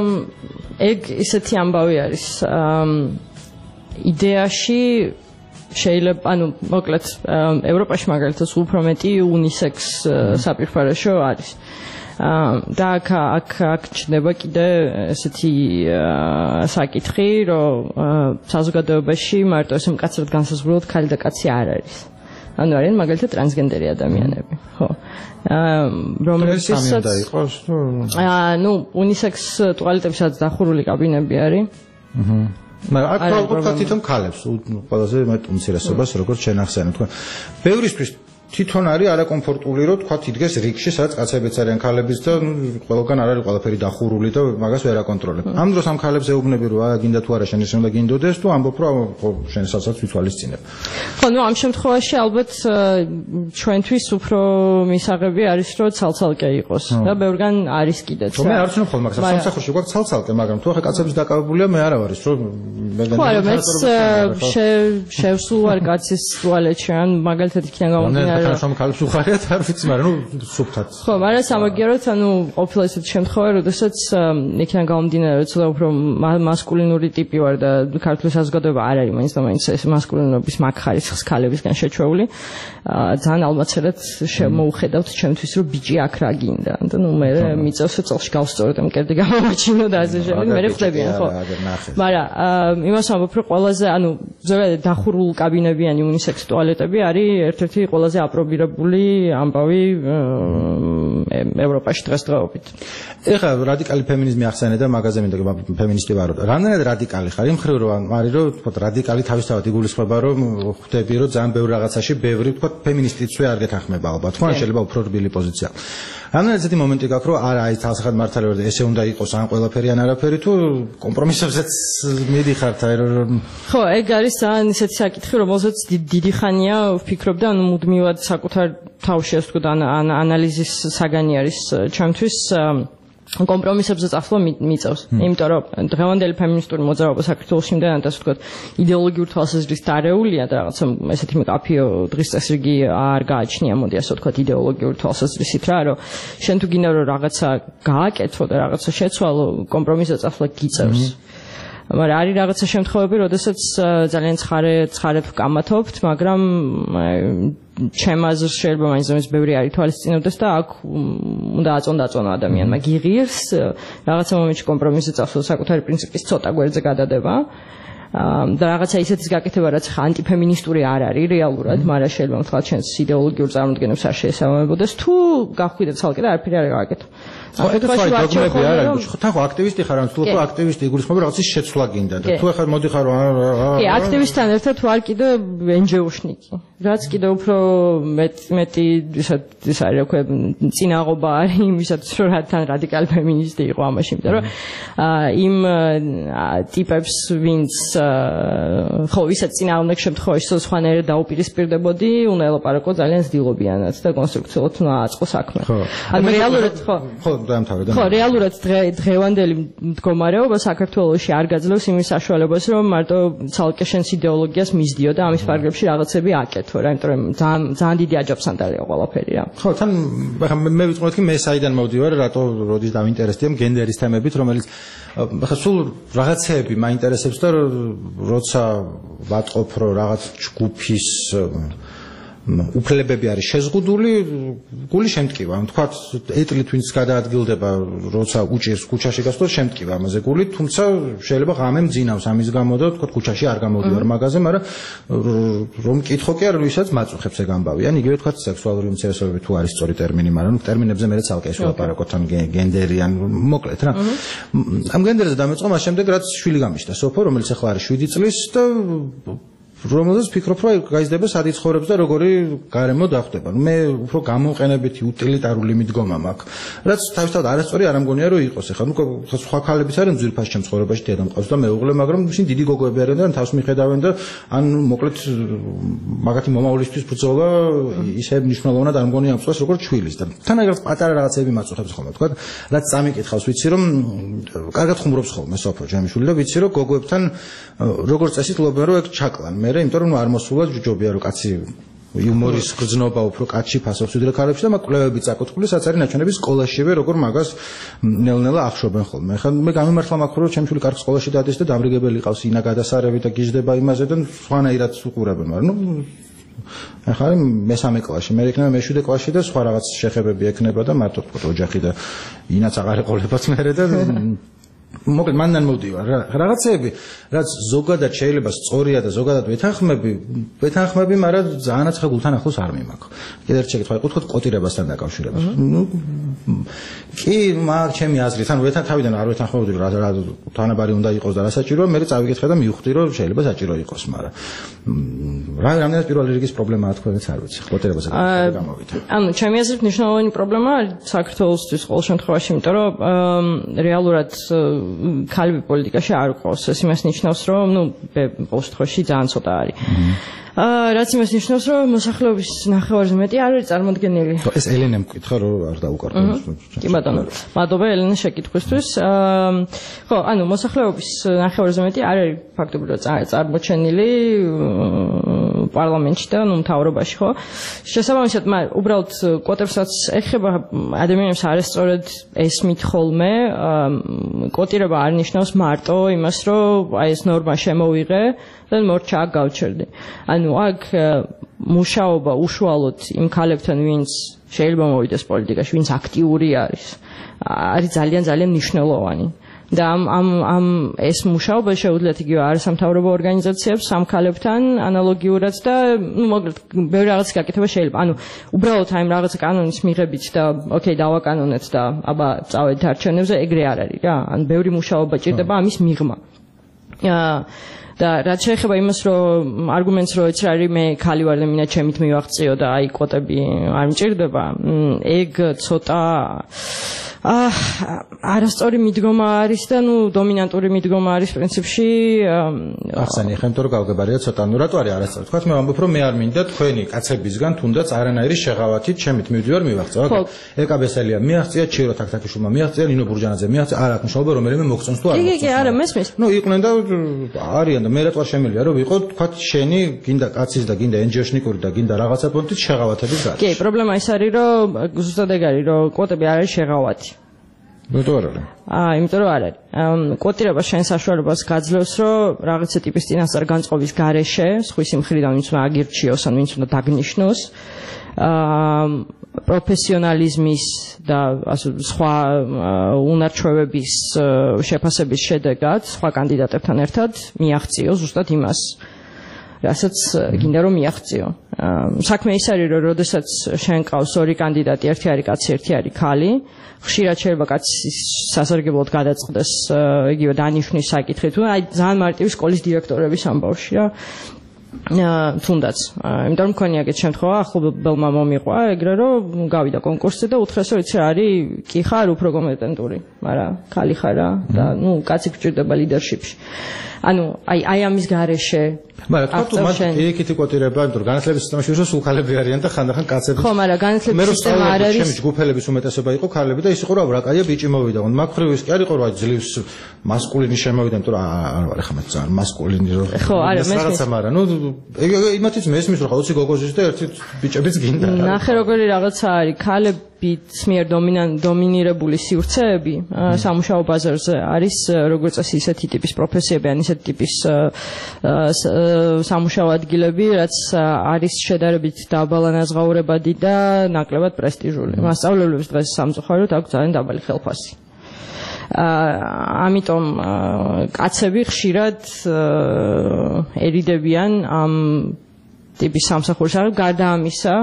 ეგ ისეთი ამბავი არის. იდეაში შეიძლება, ანუ მოკლედ ევროპაში მაგალითად უფრო მეტი უნისექს საპირფარეშო არის. და აქ ჩნდება კიდე ესეთი საკითხი, რომ საზოგადოებაში მარტო ესე მკაცრად განსაზღვრულად ქალი და კაცი არ არის. ანუ არიან მაგალითად ტრანსგენდერი ადამიანები, ხო. რომლებსაც ნუ უნისექს ტუალეტებსაც დახურული კაბინები არის. მაგრამ აქ თქვა თვითონ ქალებს ყველაზე მეტ უმცირესობას როგორც შენ ახსენე თქვა. ბევრისთვის თვითონ არის არაკომფორტული რომ თქვა იდგეს რიგში სადაც კაცებიც არიან ქალებიც და ყველგან არ არის ყველაფერი დახურული და მაგას ვერ აკონტროლებ. ამ დროს ამ ქალებს ეუბნები რომ გინდა თუ არა შენ ეს უნდა გინდოდეს თუ ამბობ რომ შენსაც ვითვალისწინებ. ხო, ნუ ამ შემთხვევაში ალბათ ჩვენთვის უფრო მისაღები არის რომ ცალცალკე იყოს და ბევრგან არის კიდეც. მე არ ვიცი ხოლმე მაგას სამსახურში გვაქვს ცალცალკე, მაგრამ თუ ახლა კაცების დაკავებულია მე არა ვარის რომ ხო, მეც შევსულ არ კაცის ტუალეტში ან მაგალითად იქიდან გამომდინარე ხან ქალებს უხარიათ არ ვიცი, მაგრამ ნუ სუფთად. ხო, მაგრამ სამაგიეროდ ანუ ყოფილა ესეთი შემთხვევა, როდესაც იქიდან გამომდინარე რომ ცოტა უფრო მასკულინური ტიპი ვარ და ქართული საზოგადოება არ არის მაინც და მაინც ეს მასკულინობის მაგ ხარისხის ქალებისგან შეჩვეული. ძალიან ალბათად შემოუხედავთ ჩემთვის რომ ბიჭი აქ რა გინდა და ნუ მე მიწევს წელში გავსწორებ და მკერდი გამოვაჩინო და ასე შემდეგ მე ხდებიან ხო. მაგრამ იმას ამბობ რომ ყველაზე ანუ ზოგადად დახურულ კაბინებიანი უნისექს ტუალეტები არის ერთ-ერთი ყველაზე აპრობირებული ამბავი ევროპაში დღესდღეობით. ეხლა რადიკალი ფემინიზმი ახსენე და მაგაზე მინდა ფემინისტი ვარო. რამდენად რადიკალი ხარ? იმ ხრივ რომ არის რომ თქო რადიკალი თავისთავად იგულისხმება რომ ხვდები რომ ძალიან ბევრ რაღაცაში ბევრი თქო ფემინისტიცვე არ გეთანხმება ალბათ. ხო, შეიძლება უფრო რბილი პოზიცია. რამდენად ესეთი მომენტი გაქვს რომ არა აი თავსახად მართალი ვარ და ესე უნდა იყოს ან ყველაფერი ან არაფერი თუ კომპრომისებზეც მიდიხართ აი რომ ხო, ეგ არის ძალიან ისეთი საკითხი რომელზეც დიდი ხანია ვფიქრობ და ანუ მუდმივად საკუთარ თავში ასე ვთქვათ ანალიზის საგანი არის ჩემთვის კომპრომისებზე წასვლა მიწევს. იმიტომ რომ დღევანდელი ფემინისტური მოძრაობა საქართველოში იმდენად ასე ვთქვათ იდეოლოგიურ თვალსაზრისით არეულია და რაღაცა ესეთი მკაფიო დღის წესრიგი არ გააჩნია, მოდი ასე ვთქვათ იდეოლოგიურ თვალსაზრისით რა, რომ შენ თუ გინდა რომ რაღაცა გააკეთო და რაღაცა შეცვალო, კომპრომისზე წასვლა გიწევს. მაგრამ არის რაღაცა შემთხვევები, როდესაც ძალიან ცხარად ვკამათობთ, მაგრამ ჩემ აზრს შეიძლება მაინც ბევრი არ ითვალისწინებდეს და აქ უნდა აწონდა ადამიანმა გიღირს რაღაცა მომენტში კომპრომისზე წასვლა საკუთარი პრინციპის ცოტა გვერდზე გადადება და რაღაცა ისეთის გაკეთება, რაც ხა ანტიფემინისტური არ არის რეალურად, მაგრამ შეიძლება თქვა ჩვენს იდეოლოგიურ წარმოდგენებს არ შეესაბამებოდეს, თუ გახვიდეთ ცალკე და არაფერი არ გააკეთო. ხო, ეგ თქვა დოგმები არ არის. ხო, აქტივისტი ხარ, ან თუ აქტივისტი იგულისხმება რაღაცის შეცვლა გინდა და თუ ახლა მოდი ხარ კი, აქტივისტთან ერთად თუ არ კიდე NGO-შნიკი. რაც კიდე უფრო მეტი ის არის რა ქვია, წინაღობა არის იმისაც რომ რადგან რადიკალი ფემინისტი იყო ამაში, იმიტომ რომ იმ ტიპებს ვინც ხო, ვისაც წინააღმდეგ შემთხვევაში სხვანაირად დაუპირისპირდებოდი, უნდა ელაპარაკო ძალიან ძილობიანად და კონსტრუქციულად უნდა აწყო საქმე. ანუ რეალურად ხო დაამთავრე და ხო, რეალურად დღევანდელი მდგომარეობა საქართველოში არ გაძლევს იმის საშუალებას, რომ მარტო ცალკე შენს იდეოლოგიას მისდიო და ამის ფარგლებში რაღაცები აკეთო, რა, იმიტომ რომ ძალიან დიდი აჯაფსანდალია ყველაფერი რა. ხო, თან ახლა მე ვიწყოთ კი მე საიდან მოვდივარ, რატო როდის დავინტერესდია გენდერის თემებით, რომელიც ახლა სულ რაღაცეები მაინტერესებს და როცა ვატყობ რომ რაღაც ჯგუფის უფლებები არის შეზღუდული, გული შემტკივა. თქვა ეტლით ვინც გადაადგილდება, როცა უჭირს ქუჩაში გასვლა, შემტკივა ამაზე გული, თუმცა შეიძლება ღამე მძინავს ამის გამო და თქვა ქუჩაში არ გამოდივარ მაგაზე, მაგრამ რომ მკითხო კი არ ვისაც მაწუხებს ეგ ამბავი. ან იგივე თქვა სექსუალური უმცირესობები თუ არის სწორი ტერმინი, მაგრამ ტერმინებზე მე ცალკე ვაპარაკოთ ამ გენდერი ან მოკლედ რა. ამ გენდერზე დამეწყო მას შემდეგ რაც შვილი გამიშთა სოფო, რომელიც ახლა არის 7 წლის და რომელზეც ვფიქრობ, რომ გაიზრდება სად იცხოვრებს და როგორი გარემო დახვდება. მე უფრო გამოყენებითი უტილიტარული მიდგომა მაქვს, რაც თავისთავად არასწორი არ ამგონია რომ იყოს. ახლა ნუ სხვა ქალებიც არიან ძვირფას ჩემს ცხოვრებაში დედა მყავს და მეუღლე, მაგრამ ისინი დიდი გოგოები არიან და თავს მიხედავენ და ან მოკლედ მაგათი მომავლისთვის ბრძოლა ისე მნიშვნელოვნად არ მგონია ამწყვეს როგორც შვილის და თანაგრად პატარა რაღაცები მაწუხებს ხოლმე, თქვა, რაც წამიკითხავს, ვიცი რომ კარგად ხუმრობს ხოლმე სოფო ჩემი შვილი და ვიცი რომ გოგოებთან როგორც წესით ლობენ რომ ეგ ჩაკლან. მე იმიტომ რომ არ მოსულა ჯობია რომ კაცი იუმორის გრძნობა უფრო კაცში ფასობს ვიდრე ქალებში და მაგ კვლევები წაკითხული საწარი ნაჩვენების სკოლაშივე როგორ მაგას ნელ-ნელა ახშობენ ხოლმე. ხა მე გამიმართლა მაქვს რომ ჩემი შვილი კარგ სკოლაში დადის და დამრიგებელი ყავს ინა გადასარევი და გიждდება იმაზე და სხვანაირად უყურებენ, მაგრამ ახლა მესამე კლასში, მე იქნება მეშვიდე კლასში და სხვა რაღაც შეხებები ექნება და მარტო ოჯახი და ინაც აღარ ეყოლებათ მერე და მოკლედ მანდან მოვდივარ რაღაცეები რაც ზოგადად შეიძლება სწორია და ზოგადად ვეთანხმები, მაგრამ ძალიანაც ხა გულთან ახლოს არ მიმაქ. კიდევ ერთ შეკითხვა იყო თქო კოტირებასთან დაკავშირებას. კი, მაგრამ ჩემი აზრით, ანუ თავიდან არ ვეთანხმებოდი რა თანაბარი უნდა იყოს და რა საჭიროა, მე წავიკითხე და მივხვდი რომ შეიძლება საჭირო იყოს, მაგრამ რამდენად პირველი რიგის პრობლემაა თქვენც არ ვიცი, კოტირებაზე გამოვიდა. ანუ ჩემი აზრით მნიშვნელოვანი პრობლემა არის საქართველოსთვის ყოველ შემთხვევაში, იმიტომ რომ რეალურად ქალები პოლიტიკაში არ ყავს. ეს იმას ნიშნავს, რომ ყოველ შემთხვევაში ძალიან ცოტა არის. რაც იმას ნიშნავს, რომ მოსახლეობის ნახევარზე მეტი არ არის წარმოდგენილი. ეს ელენე მკითხა, რომ არ დაუკარგავს. კი ბატონო. მადლობა ელენე შეკითხვისთვის. ხო, ანუ მოსახლეობის ნახევარზე მეტი არ არის ფაქტობრივად წარმოჩენილი პარლამენტში და მთავრობაში, ხო? შესაბამისად, მაგრამ უბრალოდ კვოტებსაც ეხება ადამიანებს არასწორად ესმით ხოლმე. კვოტირება არ ნიშნავს მარტო იმას, რომ აი ეს ნორმა შემოვიღე და მორჩა აქ გავჩერდი. ანუ აქ მუშაობა უშუალოდ იმ ქალებთან, ვინც შეიძლება მოვიდეს პოლიტიკაში, ვინც აქტიური არის ძალიან ძალიან მნიშვნელოვანი. და ამ ეს მუშაობა შეუძლიათ იგივე არასამთავრობო ორგანიზაციებს ამ ქალებთან ანალოგიურად და მოკლედ ბევრი რაღაც გაკეთება შეიძლება. ანუ უბრალოდ აი რაღაც კანონის მიღებით და ოკეი დავაკანონეთ და აბა წავედით არჩევნებზე, ეგრე არ არის რა. ანუ ბევრი მუშაობა ჭირდება ამის მიღმა. და რაც შეეხება იმას, რომ არგუმენტს რო ეცრ არის მე ქალი ვარ და მინდა ჩემით მივაღწიო და აი კვოტები არ მჭირდება, ეგ ცოტა არასწორი მიდგომა არის და დომინანტური მიდგომა არის პრინციპში. ახსენე, ხომ თორე გავგებარია ცოტა, რატო არის არასწორი? თქვათ მე ვამბობ, რომ მე არ მინდა თქვენი კაცებისგან თუნდაც არანაირი შეღავათით ჩემით მივდივარ მივაღწევ. ეკაბესელია მიაღწია, ჩირო თაქთაქიშვილმა მიაღწია, ნინო ბურჯანაძე მიაღწია, არ აქვს მშობა რომელიმე მოგწონს თუ არ მოგწონს. კი, არა, მესმის. იყვნენ და არიან და მე რატო შემიძლია რომ ვიყო თქვათ შენი გინდა კაცის და გინდა ენჯეშნიკური და გინდა რაღაცა პონტით შეღავათების გარშე. კი, პრობლემა ის არის, რომ ზუსტად ეგ არის, რომ კვოტები არ არის შეღავათი. იმიტომ არ არის. იმიტომ რომ არ არის. კვოტირება შენ საშუალებას გაძლევს, რომ რაღაცა ტიპის წინასწარ-განწყობის გარეშე, სხვის მხრიდან ვინც უნდა აგირჩიოს, ან ვინც უნდა დაგნიშნოს, პროფესიონალიზმის და სხვა უნარჩვევების შეფასების შედეგად სხვა კანდიდატებთან ერთად მიაღწიო ზუსტად იმას, რასაც გინდა რომ მიაღწიო. საქმე ის არის, რომ როდესაც შენ ყავს ორი კანდიდატი, ერთი არის კაცი, ერთი არის ქალი, ხშირად შეიძლება კაცის სასარგებლოდ გადაწყდეს იგივე დანიშვნის საკითხი, თუ აი ძალიან მარტივი სკოლის დირექტორების ამბავში რა. თუნდაც, იმიტომ რომ მქონია ეგეთ შემთხვევა, ახლობელმა მომიყვა ეგრე რომ გავიდა კონკურსზე და უთხრეს რომ იცი რა არის, კი ხარ უფრო კომპეტენტური, მაგრამ ქალი ხარ რა და კაცი გჭირდება ლიდერშიპში. ანუ აი ამის გარეშე მაგრამ თუ მათ პირიქითი კვოტირება, იმიტომ რომ განათლების სისტემაში ვისო სულ ქალები არიან და ხანდახან კაცები. ხო, მაგრამ განათლების სისტემა არ არის. ჩემი ჯგუფელების უმეტესობა იყო ქალები და ის იყო რომ ბრაკაია ბიჭი მოვიდა. მაგ მხრივ ის კი არ იყო რომ ძლივს მასკულინი შემოვიდა, იმიტომ რომ არ ვარ ახლა მე ძალიან მასკულინი რომ. ხო, არა, მე რაღაცა, მაგრამ იმათიც მესმის რომ ხა 20 გოგოზის და ერთი ბიჭებიც გინდა. ნახე როგორი რაღაცა არის, ქალებით მიერ დომინირებული სივრცეები სამუშაო ბაზარზე არის როგორც წესი ისეთი ტიპის პროფესიები, ან ისეთი ტიპის სამუშაო ადგილები, რაც არის შედარებით დაბალანაზღაურებადი და ნაკლებად პრესტიჟული. მასწავლებლებს დღეს სამწუხაროდ აქვს ძალიან დაბალი ხელფასი. ამიტომ კაცები ხშირად ერიდებიან ამ ტიპის სამსახურს. გარდა ამისა,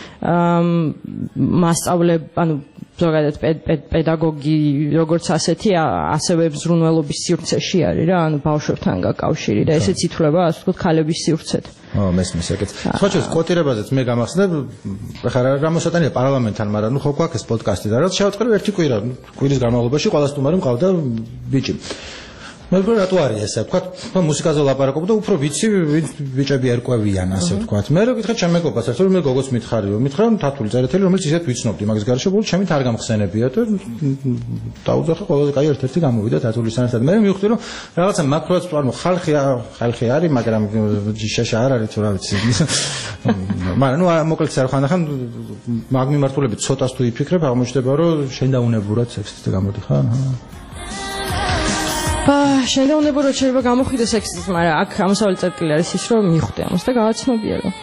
ანუ ზოგადად პედაგოგი როგორც ასეთი, ასევე ზრუნველობის სივრცეში არის რა, ანუ ბავშვებთან გაკავშირი და ესეც ითვლება, ასე ვთქვათ, ქალების სივრცედ. მესმის ეგეც. სხვა შეს კვოტირებაზეც მე გამახსენებ, ხა რა მოსატანია პარლამენტთან, მაგრამ ხო გვაქვს ეს პოდკასტი და რაც შევწყდები ერთი კვირის განმავლობაში ყველა სტუმარი მყავდა ბიჭი. მე რატო არის ესე ვთქვა მუსიკაზე ლაპარაკობ და უფრო ვიცი ბიჭები ერკვევიან ასე ვთქვა მე რო გითხრა ჩემ მეგობარს რომ მე გოგოც მითხარიო მითხრა თათული წერეთელი რომელიც ისეთ ვიცნობდი მაგის გარშე ბოლოს ჩემით არ გამხსენებია და დაუძახა ყველაზე კაი ერთ-ერთი გამოვიდა თათულის სანაცად მე მივხვდი რომ რაღაცა მაკროაც არ ხალხი არის მაგრამ ჯიშაშა არ არის თუ რა ვიცი მაგრამ ნუ მოკლედ არ ხანდახან მაგ მიმართულებით ცოტას თუ იფიქრებ აღმოჩნდება რომ შენ დაუნებურად სექსისტი გამოდიხარ შენ დაუნებურად შეიძლება გამოხვიდე სექსისტი მაგრამ აქ ამასავალი წერტილი არის ის რომ მიხვდე ამას და გააცნობია რომ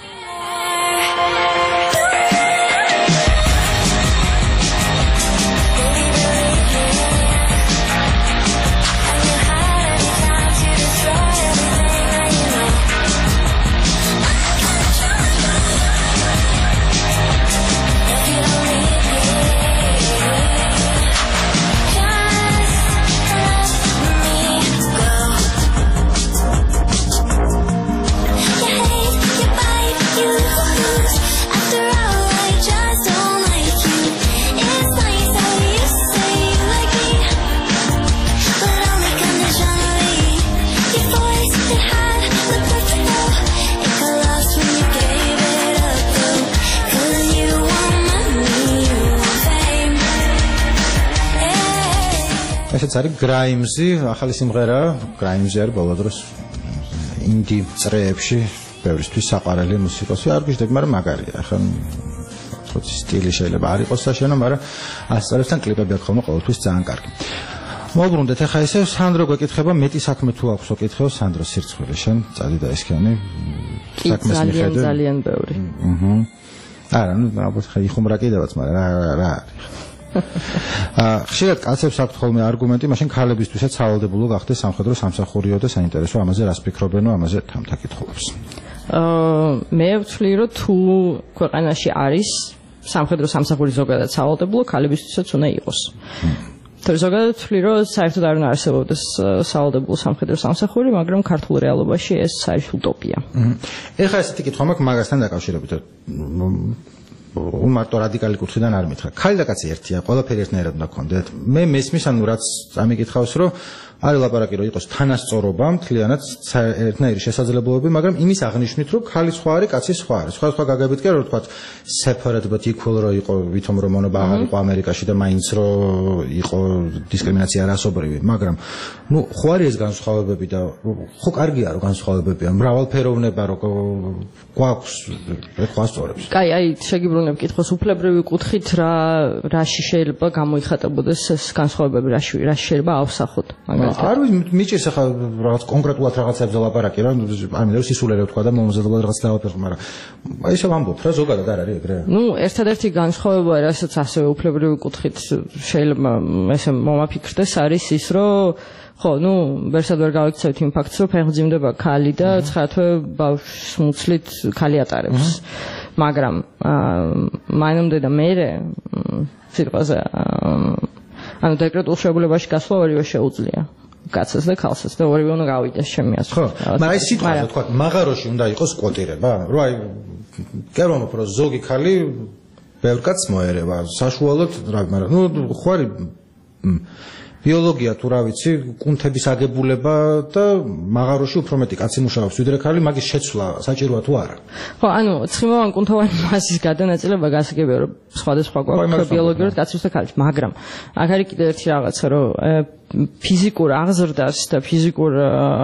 ესეც არის გრაიმზი, ახალი სიმღერა, გრაიმზი არის ბოლო დროს ინდი წრეებში ბევრისთვის საყვარელი მუსიკოსი, არ გიჟდები, მაგრამ მაგარია. ახლა თვითონ სტილი შეიძლება არ იყოს საშენო, მაგრამ ასწორებთან კლიპები აქვს ხოლმე ყოველთვის ძალიან კარგი. მოვბრუნდეთ ახლა ესე სანდრო გვეკითხება მეტი საქმე თუ აქვს ეკითხება სანდრო სირცხვილი შენ წადი და ისქენი საქმეს მიხედე ძალიან ბევრი. არა, ნუ ალბათ ხა იხუმრა კიდევაც, მაგრამ რა არის ხშირად კაცებს აქვთ ხოლმე არგუმენტი, მაშინ ქალებისთვისაც სავალდებულო გახდეს სამხედრო სამსახურიო და საინტერესო, ამაზე რას ფიქრობენო, ამაზე თამთა კითხულობს. მე ვთვლი, რომ თუ ქვეყანაში არის სამხედრო სამსახური ზოგადად სავალდებულო, ქალებისთვისაც უნდა იყოს. თუ ზოგადად ვთვლი, რომ საერთოდ არ უნდა არსებობდეს სავალდებულო სამხედრო სამსახური, მაგრამ ქართულ რეალობაში ეს არის უტოპია. ეხლა ესეთი კითხვა მაქვს მაგასთან დაკავშირებით. მარტო რადიკალი კუთხიდან არ მითხრა. ქალი და კაცი ერთია, ყველაფერი ერთნაირად უნდა გქონდეთ. მე მესმის, ანუ რაც ამიკითხავს, რომ არის ლაპარაკი, რომ იყოს თანასწორობა, მთლიანად ერთნაირი შესაძლებლობები, მაგრამ იმის აღნიშნით, რომ ქალი სხვა არის, კაცი სხვა არის. სხვა გაგებით კი რომ თქვა separate but equal რომ იყო, ვითომ რომ მონობა აღარ იყო ამერიკაში და მაინც რომ იყო დისკრიმინაცია რასობრივი, მაგრამ ნუ ხო არის ეს განსხვავებები და ხო კარგია რომ განსხვავებებია, მრავალფეროვნება რო გვაქვს ხო ასწორებს. კაი, აი შეგიბრუნებ კითხოს უფლებრივი კუთხით რაში შეიძლება გამოიხატებოდეს ეს განსხვავებები, რაში შეიძლება ავსახოთ. არ ვიცი, მიჭირს ახლა რაღაც კონკრეტულად რაღაცებზე ლაპარაკი, რა, არ მინდა სისულელე ვთქვა და მომზადებლად რაღაც დავაფერხო, მაგრამ აი ესე ვამბობ, რა ზოგადად არ არის ეგრე. ნუ ერთადერთი განსხვავება, რასაც ასევე უფლებრივი კუთხით შეიძლება ესე მომაფიქრდეს, არის ის, რომ ხო, ნუ ვერსად ვერ გავიქცევთ იმ ფაქტს, რომ ფეხმძიმდება ქალი და 9 თვე ბავშვს მუცლით ქალი ატარებს. მაგრამ მაინამდე და მერე სიტყვაზე ანუ დეკრეტულ შეებულებაში გასვლა ორივე შეუძლია. კაცს და ქალსაც და ორივე უნდა გავიდეს ჩემი აზრით. ხო, მაგრამ ეს სიტყვაზე თქვა, მაღაროში უნდა იყოს კვოტირება, რომ აი კერომ უფრო ზოგი ქალი ბევრ კაცს მოერევა, საშუალოდ რა, მაგრამ ნუ ხო არის ბიოლოგია თუ რა ვიცი, კუნთების აგებულება და მაღაროში უფრო მეტი კაცი მუშაობს ვიდრე ქალი, მაგის შეცვლა საჭიროა თუ არა. ხო, ანუ ცხიმოვანი კუნთოვანი მასის გადანაწილება გასაგებია, რომ სხვადასხვა გვაქვს ბიოლოგიურად კაცის და ქალის, მაგრამ აქ არის კიდევ ერთი რაღაცა, რომ ფიზიკურ აღზრდას და ფიზიკურ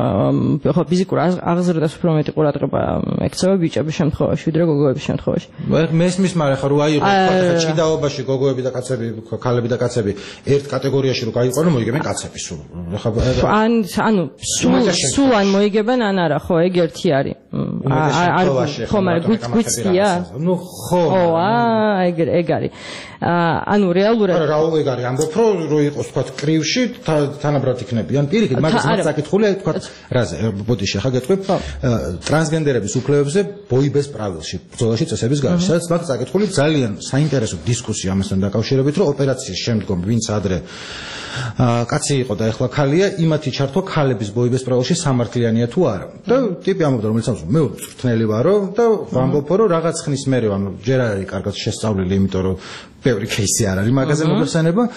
აღზრდას უფრო მეტი ყურადღება ექცევა ბიჭების შემთხვევაში, ვიდრე გოგოების შემთხვევაში. მესმის, მაგრამ ხა რო აიღო ჭიდაობაში გოგოები და კაცები, ქალები და კაცები ერთ კატეგორიაში რო გაიყვანო, მოიგებენ კაცები სულ. ანუ სულ ან მოიგებენ ან არა, ხო, ეგ ერთი არის. ხო, მაგრამ გვიცდია? ნუ ხო. ეგ არის. ანუ რეალურად რა ეგ არის, ამბობ რომ იყოს თქვა კრივში თანაბრად იქნებიან პირიქით, მაგას მათ საკითხულია თქვა რაზე, ბოდიში ხა გეტყვი ტრანსგენდერების უფლებებზე ბოიბეს პრავილში, ბრძოლაში წესების გარშე, სადაც მათ საკითხული ძალიან საინტერესო დისკუსია ამასთან დაკავშირებით, რომ ოპერაციის შემდგომ ვინც ადრე კაცი იყო და ეხლა ქალია, იმათი ჩართვა ქალების ბოიბეს პრავილში სამართლიანია თუ არა. და ტიპი ამბობდა, რომელიც ამბობს, მე ვწვრთნელი ვარო და ვამბობ, რომ რაღაც ხნის მერე ჯერ არ არის კარგად შესწავლილი, იმიტომ რომ ბევრი кейსი არ არის მაგაზე მოხსენება.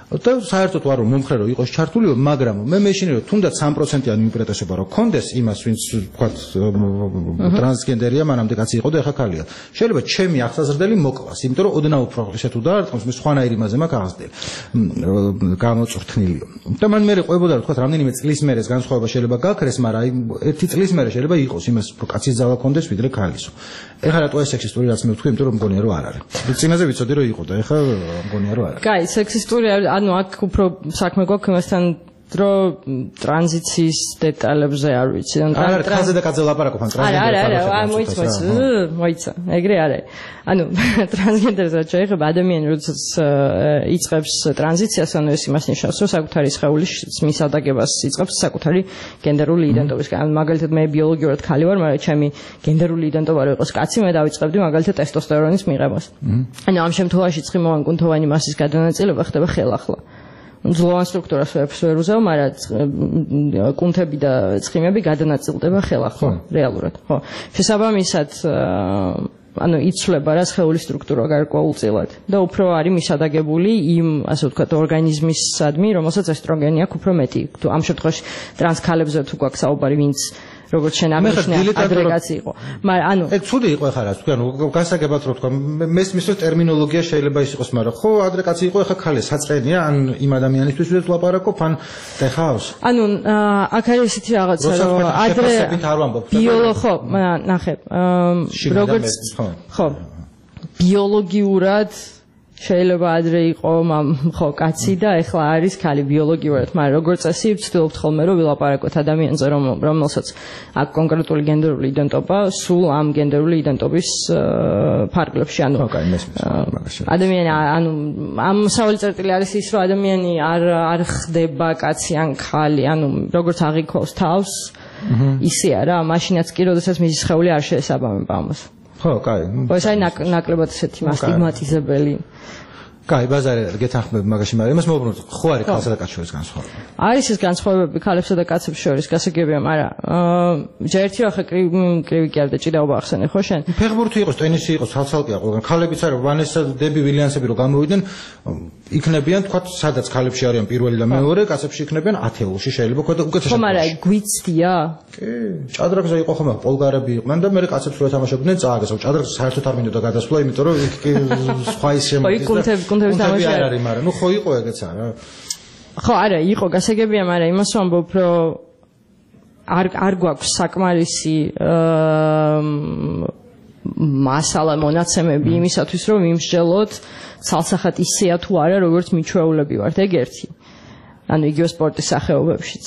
და საერთოდ ვარ რომ მომხრე რომ იყოს ჩართულიო, მაგრამ მე მეშინე რომ თუნდაც 3%-იანი უპირატესობა რომ კონდეს იმას, ვინც ვთქვათ ტრანსგენდერია, მანამდე კაცი იყო და ეხა ქალია. შეიძლება ჩემი აღსაზრდელი მოკლას, იმიტომ რომ ოდნავ უფრო ისე თუ დაარტყმოს, მე სხვანაირი იმაზე მაქვს აღზრდილი. გამოწვრთნილიო. და მან მე ყვებოდა რომ ვთქვათ რამდენიმე წლის მერე განსხვავება შეიძლება გაქრეს, მაგრამ ერთი წლის მერე შეიძლება იყოს იმას, რომ კაცის ძალა კონდეს ვიდრე ქალისო. ეხლა რატო ეს სექსისტური რაც მე ვთქვი, იმიტომ რომ მგონია რომ არ არის. წინაზე ვიცოდი რომ იყო და ეხლა მგონია რომ არ არის. კაი, სექსისტური ანუ აქ უფრო საქმე გვაქვს იმასთან რომ ტრანზიციის დეტალებზე არ ვიცი. არა, ხაზე და კაცზე ლაპარაკობ ან ტრანსგენდერზე. არა, მოიცა, ეგრე არის. ანუ ტრანსგენდერზე შეიძლება ადამიანი როდესაც იწყებს ტრანზიციას, ანუ ეს იმას ნიშნავს, რომ საკუთარი სხეულის მისადაგებას იწყებს საკუთარი გენდერული იდენტობის. ანუ მაგალითად მე ბიოლოგიურად ქალი ვარ, მაგრამ ჩემი გენდერული იდენტობა რო იყოს კაცი, მე დავიწყებდი მაგალითად ტესტოსტერონის მიღებას. ანუ ამ შემთხვევაში ცხიმოვანი კუნთოვანი მასის გადანაწილება ხდება ხელახლა. ძლოვან სტრუქტურას ვერ უზავ, მაგრამ კუნთები და ცხიმები გადანაწილდება ხელახლა, რეალურად. ხო. შესაბამისად, ანუ იცვლება რა სხეულის სტრუქტურა გარკვეულწილად და უფრო არის მისადაგებული იმ, ასე ვთქვათ, ორგანიზმისადმი, რომელსაც ესტროგენი აქვს უფრო მეტი. თუ ამ შემთხვევაში ტრანსქალებზე თუ გვაქვს საუბარი, ვინც როგორც შენ აღნიშნე აგრეგაცი იყო. მაგრამ ანუ ეგ ცუდი იყო ახლა რა თქვი, ანუ გასაგებად რო თქვა, მესმის რომ ტერმინოლოგია შეიძლება ის იყოს, მაგრამ ხო აგრეგაცი იყო ახლა ქალი საწყენია, ან იმ ადამიანისთვის ვიდრე ლაპარაკობ, ან დახავს. ანუ აქ არის ისეთი რაღაცა, რომ ადრე ხო, ნახე, როგორც ხო, ბიოლოგიურად შეიძლება ადრე იყო ხო კაცი და ეხლა არის ქალი ბიოლოგიურად, მაგრამ როგორც წესი ვცდილობთ ხოლმე რომ ვილაპარაკოთ ადამიანზე, რომელსაც აქვს კონკრეტული გენდერული იდენტობა, სულ ამ გენდერული იდენტობის ფარგლებში, ანუ ადამიანი, ანუ ამ სავალი წერტილი არის ის, რომ ადამიანი არ ხდება კაცი ან ქალი, ანუ როგორც აღიქვავს თავს, ისეა რა, მაშინაც კი როდესაც მისი სხეული არ შეესაბამება ამას. ხო, კაი. ეს არის ნაკლებად ესეთი მასტიგმატიზებელი. კაი, ბაზარი გეთანხმები მაგაში, მაგრამ იმას მოვუბრუნოთ, ხო არის ქალსა და კაცს შორის განსხვავება? არის ეს განსხვავებები ქალებსა და კაცებს შორის, გასაგებია, მაგრამ ჯერ ერთი ახლა კრივი კი არ და ჭიდაობა ახსენე, ხო შენ? ფეხბურთი იყოს, ტენისი იყოს, ცალ-ცალკეა ყველგან. ქალებიც არა, ვანესა, დები ვილიანსები რო გამოვიდნენ, იქნებიან, თქვათ, სადაც ქალებში არიან პირველი და მეორე, კაცებში იქნებიან ათეულში შეიძლება ხო და უკეთესად. ხო, მაგრამ გვიცდია? კი, ჭადრაკზე იყო ხომ, პოლგარები იყვნენ და მე კაცებს რო ეთამაშებდნენ, წააგეს, ჭადრაკს საერთოდ არ მინდოდა გადასვლა, იმიტომ რომ იქ სხვა ის შემოდის. კუნთები არ არის, მაგრამ ნუ ხო იყო ეგეც არა. ხო, არა, იყო გასაგებია, მაგრამ იმას ვამბობ, რომ არ გვაქვს საკმარისი მასალა მონაცემები იმისათვის, რომ ვიმსჯელოთ ცალსახად ისეა თუ არა, როგორც მიჩვეულები ვართ, ეგ ერთი. ანუ იგივე სპორტის სახეობებშიც.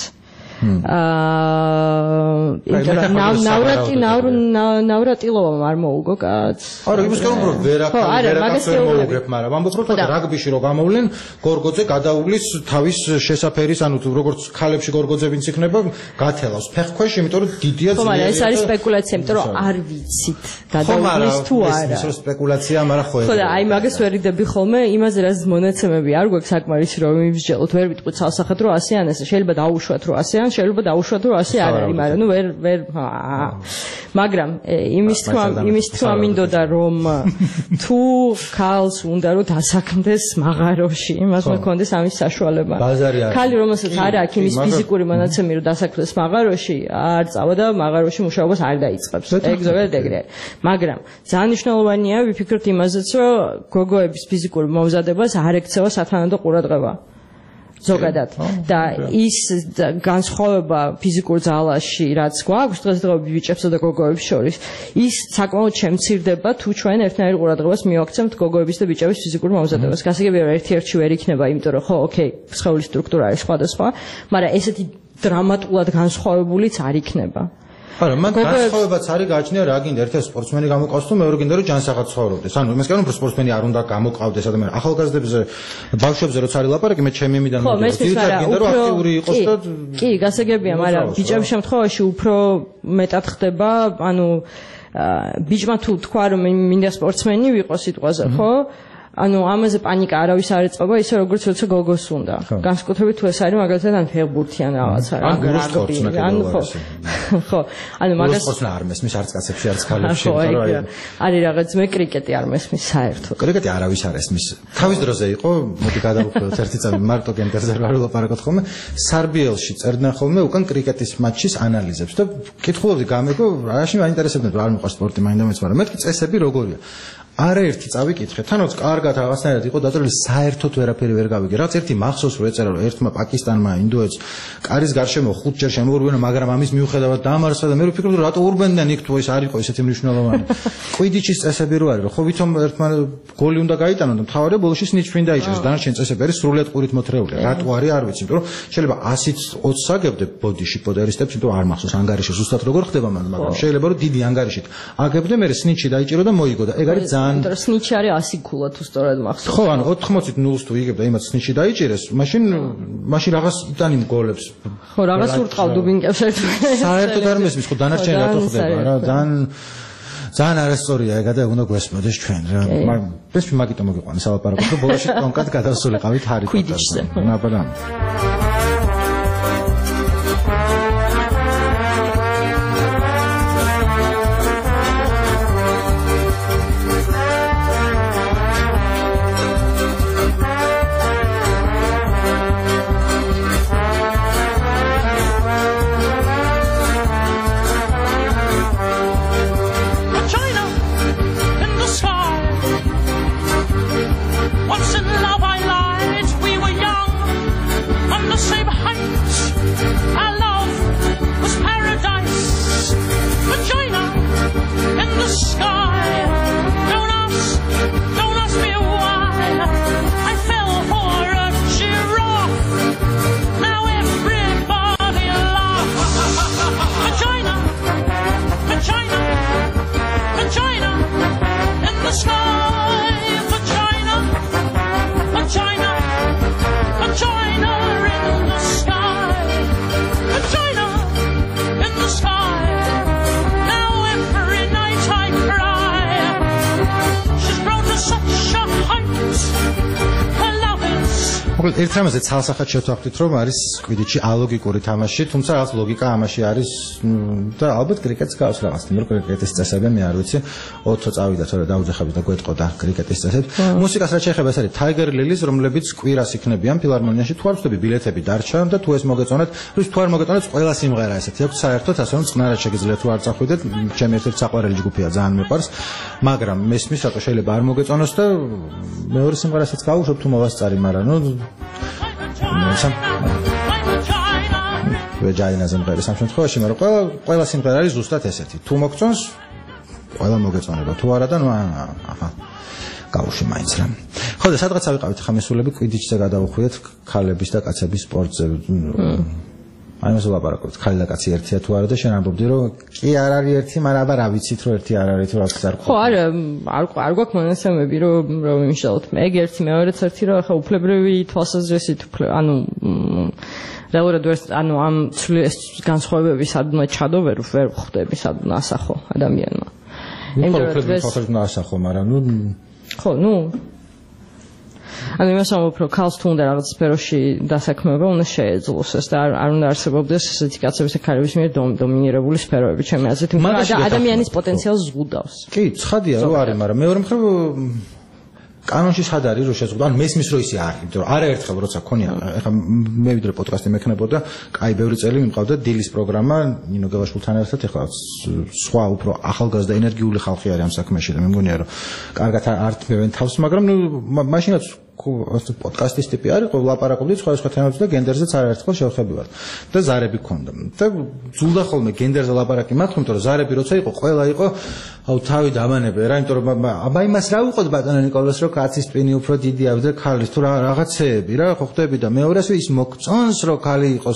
ნავრატილოვამ არ მოუგო კაც. არა, იმის გამო რომ ვერაკაც ვერ მოუგებ, მაგრამ ამბობ რომ რაგბიში რო გამოვლენ, გორგოძე გადაუვლის თავის შესაფერის, ანუ როგორც ქალებში გორგოძე ვინც იქნება, გათელავს ფეხქვეშ, იმიტომ რომ დიდია ძლიერი. ხო, მაგრამ ეს არის სპეკულაცია, იმიტომ რომ არ ვიცით გადაუვლის თუ არა. ეს სპეკულაცია, მაგრამ ხო. ხო და აი მაგას ვერიდები ხოლმე, იმაზე რაც მონაცემები არ გვაქვს საკმარისი რომ ვიმსჯელოთ, ვერ ვიტყვით ცალსახად რომ 100 ან ესე, შეიძლება დაუშვათ რომ 100 ან შეიძლება დაუშვათ რომ 100 არ არის, მაგრამ ნუ ვერ მაგრამ იმის თქმა მინდოდა რომ თუ ქალს უნდა რომ დასაქმდეს მაღაროში, იმას მქონდეს ამის საშუალება. ქალი რომელსაც არ აქვს იმის ფიზიკური მონაცემი რომ დასაქმდეს მაღაროში, არ წავა და მაღაროში მუშაობას არ დაიწყებს. ეგ ზოგადად ეგრე. მაგრამ ძალიან მნიშვნელოვანია ვიფიქროთ იმაზეც რომ გოგოების ფიზიკური მომზადებას არ ექცევა სათანადო ყურადღება. ზოგადად და ის განსხვავება ფიზიკურ ძალაში რაც გვაქვს დღესდღეობით ბიჭებსა და გოგოებს შორის ის საკმაოდ შემცირდება თუ ჩვენ ერთნაირ ყურადღებას მივაქცევთ გოგოების და ბიჭების ფიზიკურ მომზადებას. გასაგებია ერთ-ერთში ვერ იქნება, იმიტომ რომ ხო, ოკეი, სხეულის სტრუქტურა არის სხვადასხვა, მაგრამ ესეთი დრამატულად განსხვავებულიც არ იქნება. არა, მან განსხვავებაც არის გააჩნია რა გინდა, ერთ-ერთი სპორტსმენი გამოყავს თუ მეორე გინდა რომ ჯანსაღად ცხოვრობდეს. ანუ იმას განსხვავება სპორტსმენი არ უნდა გამოყავდეს ადამიანი. ახალგაზრდებზე, ბავშვებზე როცა არის ლაპარაკი, მე ჩემი იმიდან მოვიდა. ძირითადად გინდა რომ აქტიური იყოს და კი, გასაგებია, მაგრამ ბიჭების შემთხვევაში უფრო მეტად ხდება, ანუ ბიჭმა თუ თქვა რომ მინდა სპორტსმენი ვიყო სიტყვაზე, ხო? ანუ ამაზე პანიკა არავის არ ეწყობა, ისე როგორც როცა გოგოს უნდა. განსაკუთრებით თუ ეს არის მაგალითად ან ფეხბურთი ან რაღაცა. ხო. ანუ მაგას სპორტს არ მესმის არც კაცებში, არც ქალებში, არის რაღაც მე კრიკეტი არ მესმის საერთოდ. კრიკეტი არავის არ ესმის. თავის დროზე იყო, მოდი გადავუხმოთ ერთი წამი მარტო გენდერზე არ ვლაპარაკოთ ხოლმე. სარბიელში წერდნენ ხოლმე უკან კრიკეტის მატჩის ანალიზებს და კითხულობდი გამეგო, რაში მაინტერესებდა რა არ მიყვარს სპორტი მაინდა-მაინც, მაგრამ მეთქი წესები როგორია. არაერთი წავიკითხე, თანაც კარგად რაღაცნაირად იყო დაწერილი, საერთოდ ვერაფერი ვერ გავიგე. რაც ერთი მახსოვს რო ეწერა, რომ ერთმა პაკისტანმა ინდოეთს კარის გარშემო 5 ჯერ შემოურბენა, მაგრამ ამის მიუხედავად დაამარცხა და მე ვფიქრობდი, რომ რატო ურბენდნენ იქ თუ ეს არ იყო ისეთი მნიშვნელოვანი. კვიდიჩის წესები რო არის, რომ ხო ვითომ ერთმა გოლი უნდა გაიტანონ და მთავარია ბოლოში სნიჩფრინ დაიჭერს. დანარჩენი წესები არის სრულად ყურით მოთრეული. რატო არის არ ვიცი, იმიტომ რომ შეიძლება 100-ით 20 აგებდე ბოდიში პოდერისტებს, იმიტომ არ მახსოვს ანგარიში ზუსტად როგორ ხდება მან, მაგრამ შეიძლება რომ დიდი ანგარიშით აგებდე, მე სნიჩი დაიჭირო და მოიგო და ეგ არის იმიტომ რომ სნიჩი არის 100 ქულა თუ სწორად მახსოვს. ხო, ანუ 80-ით 0-ს თუ იგებ და იმათ სნიჩი დაიჭირეს, მაშინ რაღაც იტანი გოლებს. ხო, რაღაც ურტყავ დუბინკებს ერთმანეთს. საერთოდ არ მესმის, ხო დანარჩენი რატო ხდება რა, ძალიან არასწორია ეგა და უნდა გვესმოდეს ჩვენ რა. მაგრამ ეს მაგიტომ მოგიყვანე სალაპარაკო, რომ ბოლოში კონკრეტ გადავსულიყავით ჰარი პოტერზე. ნაბარამ. ერთ რამაზე ცალსახად შევთანხმდით, რომ არის კვიდიჩი ალოგიკური თამაში, თუმცა რაღაც ლოგიკა ამაში არის და ალბათ კრიკეტს გავს რაღაც, მაგრამ კრიკეტის წესები მე არ ვიცი, 4 წავიდა თორე დაუძახებით და გვეტყოდა კრიკეტის წესები. მუსიკას რაც შეეხება, ეს არის Tiger Lilies, რომლებიც კვირას იქნებიან ფილარმონიაში, თუ არ ვწდები ბილეთები დარჩა და თუ ეს მოგეწონათ, თუ არ მოგეწონათ, ყველა სიმღერა ესეთი აქვს საერთოდ, ასე რომ წყნარად შეგიძლიათ თუ არ წახვიდეთ, ჩემი ერთ-ერთი საყვარელი ჯგუფია, ძალიან მიყვარს, მაგრამ მესმის რატო შეიძლება არ მოგეწონოს და მეორე სიმღერასაც გავუშვებ თუ მოვასწარი, მაგრამ ნუ ვეჯაინა სიმღერა სამ შემთხვევაში, მაგრამ ყველა სიმღერა არის ზუსტად ესეთი. თუ მოგწონს, ყველა მოგეწონება. თუ არა და ნუ აჰა. გავუშვი მაინც რა. ხო და სადღაც ავიყავით ხა მესულები კვიდიჩზე გადავუხვიეთ ქალების და კაცების სპორტზე. აი მას ვლაპარაკობთ, ქალი და კაცი ერთია თუ არა და შენ ამბობდი რომ კი არ არის ერთი, მაგრამ აბა რა ვიცით რომ ერთი არ არის თუ რა არ ხო არ გვაქვს მონაცემები რომ ვიმუშაოთ. ეგ ერთი მეორეც ერთი რომ ხა უფლებრივი თვალსაზრისით ანუ რეალურად ანუ ამ ეს განსხვავებები სადმე ჩადო ვერ ხვდები სადმე ასახო ადამიანმა. უფლებრივი თვალსაზრისით ასახო, მაგრამ ნუ ხო, ნუ ანუ იმას ამბობ, რომ ქალს თუ უნდა რაღაც სფეროში დასაქმება, უნდა შეეძლოს ეს და არ უნდა არსებობდეს ესეთი კაცების და ქალების მიერ დომინირებული სფეროები, ჩემი აზრით, მაგრამ ადამიანის პოტენციალს ზღუდავს. კი, ცხადია რომ არის, მაგრამ მეორე მხრივ კანონში სად არის რომ შეზღუდვა, ანუ მესმის რომ ისე არის, იმიტომ რომ არაერთხელ როცა ქონია, ეხლა მე ვიდრე პოდკასტი მექნებოდა, კაი ბევრი წელი მიმყავდა დილის პროგრამა ნინო გელაშვილთან ერთად, ეხლა სხვა უფრო ახალგაზრდა ენერგიული ხალხი არის ამ საქმეში და მე მგონია რომ კარგად არ თმევენ თავს, მაგრამ ნუ მაშინაც პოდკასტის ტიპი არის, ყოველ ლაპარაკობდი სხვადასხვა თემებზე და გენდერზეც არაერთხელ შევხვდებივარ. და ზარები ქონდა. და ზულდა ხოლმე გენდერზე ლაპარაკი მათქო, იმიტომ რომ ზარები როცა იყო, ყველა იყო, აუ თავი დამანებე რა, იმიტომ რომ აბა იმას რა უყოდ ბატონო ნიკოლას, რომ კაცის ტვინი უფრო დიდი ავდა ქალის, თუ რაღაცეები რა, ხო ხდები და მეორეს ის მოგწონს, რომ ქალი იყოს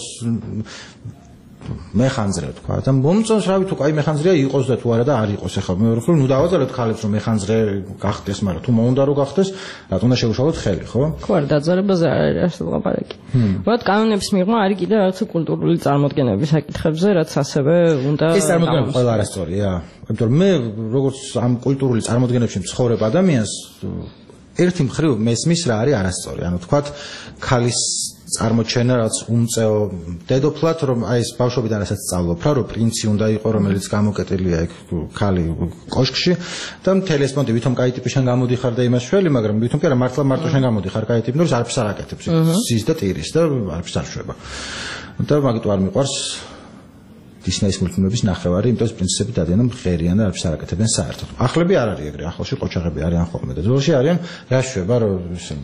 მეხანძრე თქვა და მომწონს რავი თუ კაი მეხანძრეა იყოს და თუ არა და არ იყოს ახლა მეორე მხრივ ნუ დავაწეროთ ქალებს რომ მეხანძრე გახდეს, მაგრამ თუ მოუნდა რომ გახდეს, რატომ უნდა შევუშალოთ ხელი, ხო? ხო, არ დაძარებაზე არ არის ასე ლაპარაკი. მოდი კანონების მიღმა არის კიდე რაღაც კულტურული წარმოდგენების საკითხებზე, რაც ასევე უნდა ეს წარმოდგენები ყველა არასწორია. იმიტომ რომ მე როგორც ამ კულტურული წარმოდგენებში მცხოვრებ ადამიანს ერთი მხრივ მესმის რა არის არასწორი. ანუ თქვათ ქალის წარმოჩენა რაც უმწეო დედოფლად რომ აი ეს ბავშვობიდან რასაც სწავლობ რა რომ პრინცი უნდა იყო რომელიც გამოკეტილია იქ ქალი კოშკში და მთელი ეს პონტი ვითომ კაი ტიპი შენ გამოდიხარ და იმას შველი მაგრამ ვითომ კი არა მართლა შენ გამოდიხარ კაი ტიპი რომ არაფერს არ აკეთებს ზის და ტირის და არაფერს არ შვება და მაგიტო არ მიყვარს დისნეის მულტფილმების ნახევარი იმიტომ რომ პრინცესები დადიან მღერიან და არაფერს არ აკეთებენ საერთოდ ახლები არ არის ეგრე ახლში ყოჩაღები არიან ხოლმე და ძველში არიან რა შვება რომ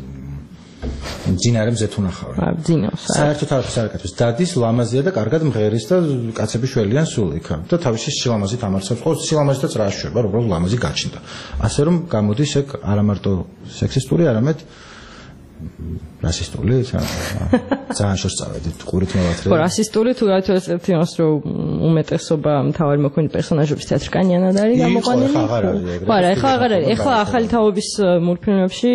ძინარე მზეთ უნახავენ. ძინავს. საერთოდ არაფერს არ აკეთებს. დადის ლამაზია და კარგად მღერის და კაცები შველიან სულ იქა. და თავისი სილამაზით ამარცხებს. ყოველ სილამაზითაც რა შვება, უბრალოდ ლამაზი გაჩნდა. ასე რომ გამოდის ეგ არა მარტო სექსისტური, არამედ რასისტული, ძალიან შორს წავედით ყურით მოვათრე. ხო, რასისტული თუ გაითვალისწინებთ იმას, რომ უმეტესობა მთავარი მოქმედი პერსონაჟების თეატრკანიანად არის გამოყვანილი. ხო, აღარ არის ეგრე. ხო, ეხლა აღარ არის. ეხლა ახალი თაობის მულტფილმებში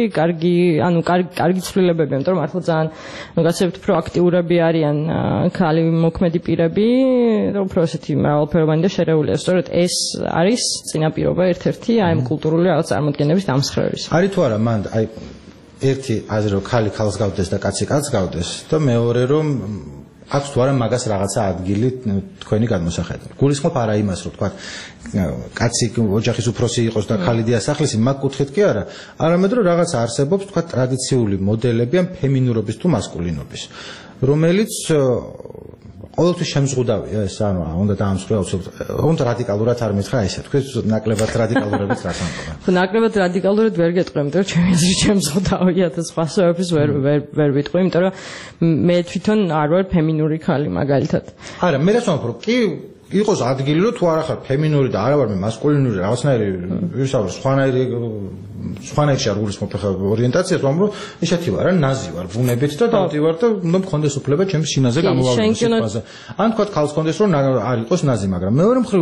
კარგი ცვლილებებია, იმიტომ რომ მართლა ძალიან გასაგებთ პროაქტიურები არიან ქალი მოქმედი პირები, და უფრო ესეთი მრავალფეროვანი და შერეულია. სწორედ ეს არის წინაპირობა ერთ-ერთი აი ამ კულტურული რაღაც წარმოდგენების დამსხვრევის. არის თუ არა მანდ აი ერთი აზრი რომ ქალი ქალს გავდეს და კაცი კაცს გავდეს და მეორე რომ აქვს თუ არა მაგას რაღაცა ადგილი თქვენი გადმოსახედად. გულისხმობ არა იმას რომ თქვა კაცი ოჯახის უფროსი იყოს და ქალი დიასახლისი მაგ კუთხით კი არა, არამედ რომ რაღაცა არსებობს თქვა ტრადიციული მოდელები ან ფემინურობის თუ მასკულინობის, რომელიც ყოველთვის შემზღუდავია ეს ანუ უნდა დაამსხვრევა უნდა რადიკალურად არ მითხრა ესე თქვენ ნაკლებად რადიკალურებით რას ამბობ. ხო ნაკლებად რადიკალურად ვერ გეტყვი, იმიტომ რომ ჩემი აზრით შემზღუდავია და სხვა სხვაებს ვერ ვიტყვი, იმიტომ რომ მე თვითონ არ ვარ ფემინური ქალი მაგალითად. არა, მე რას ვამბობ, კი იყოს ადგილი რომ თუ არ ახარ ფემინური და არა ვარ მე მასკულინური რაღაცნაირი ვისაუბრ სხვანაირში არ გულისხმობ ხა ორიენტაციას ვამბობ რომ ისეთი ვარ ან ნაზი ვარ ბუნებით და დავდივარ და უნდა მქონდეს უფლება ჩემს შინაზე გამოვავლინოს სიტყვაზე ან თქვა ქალს მქონდეს რომ არ იყოს ნაზი მაგრამ მეორე მხრივ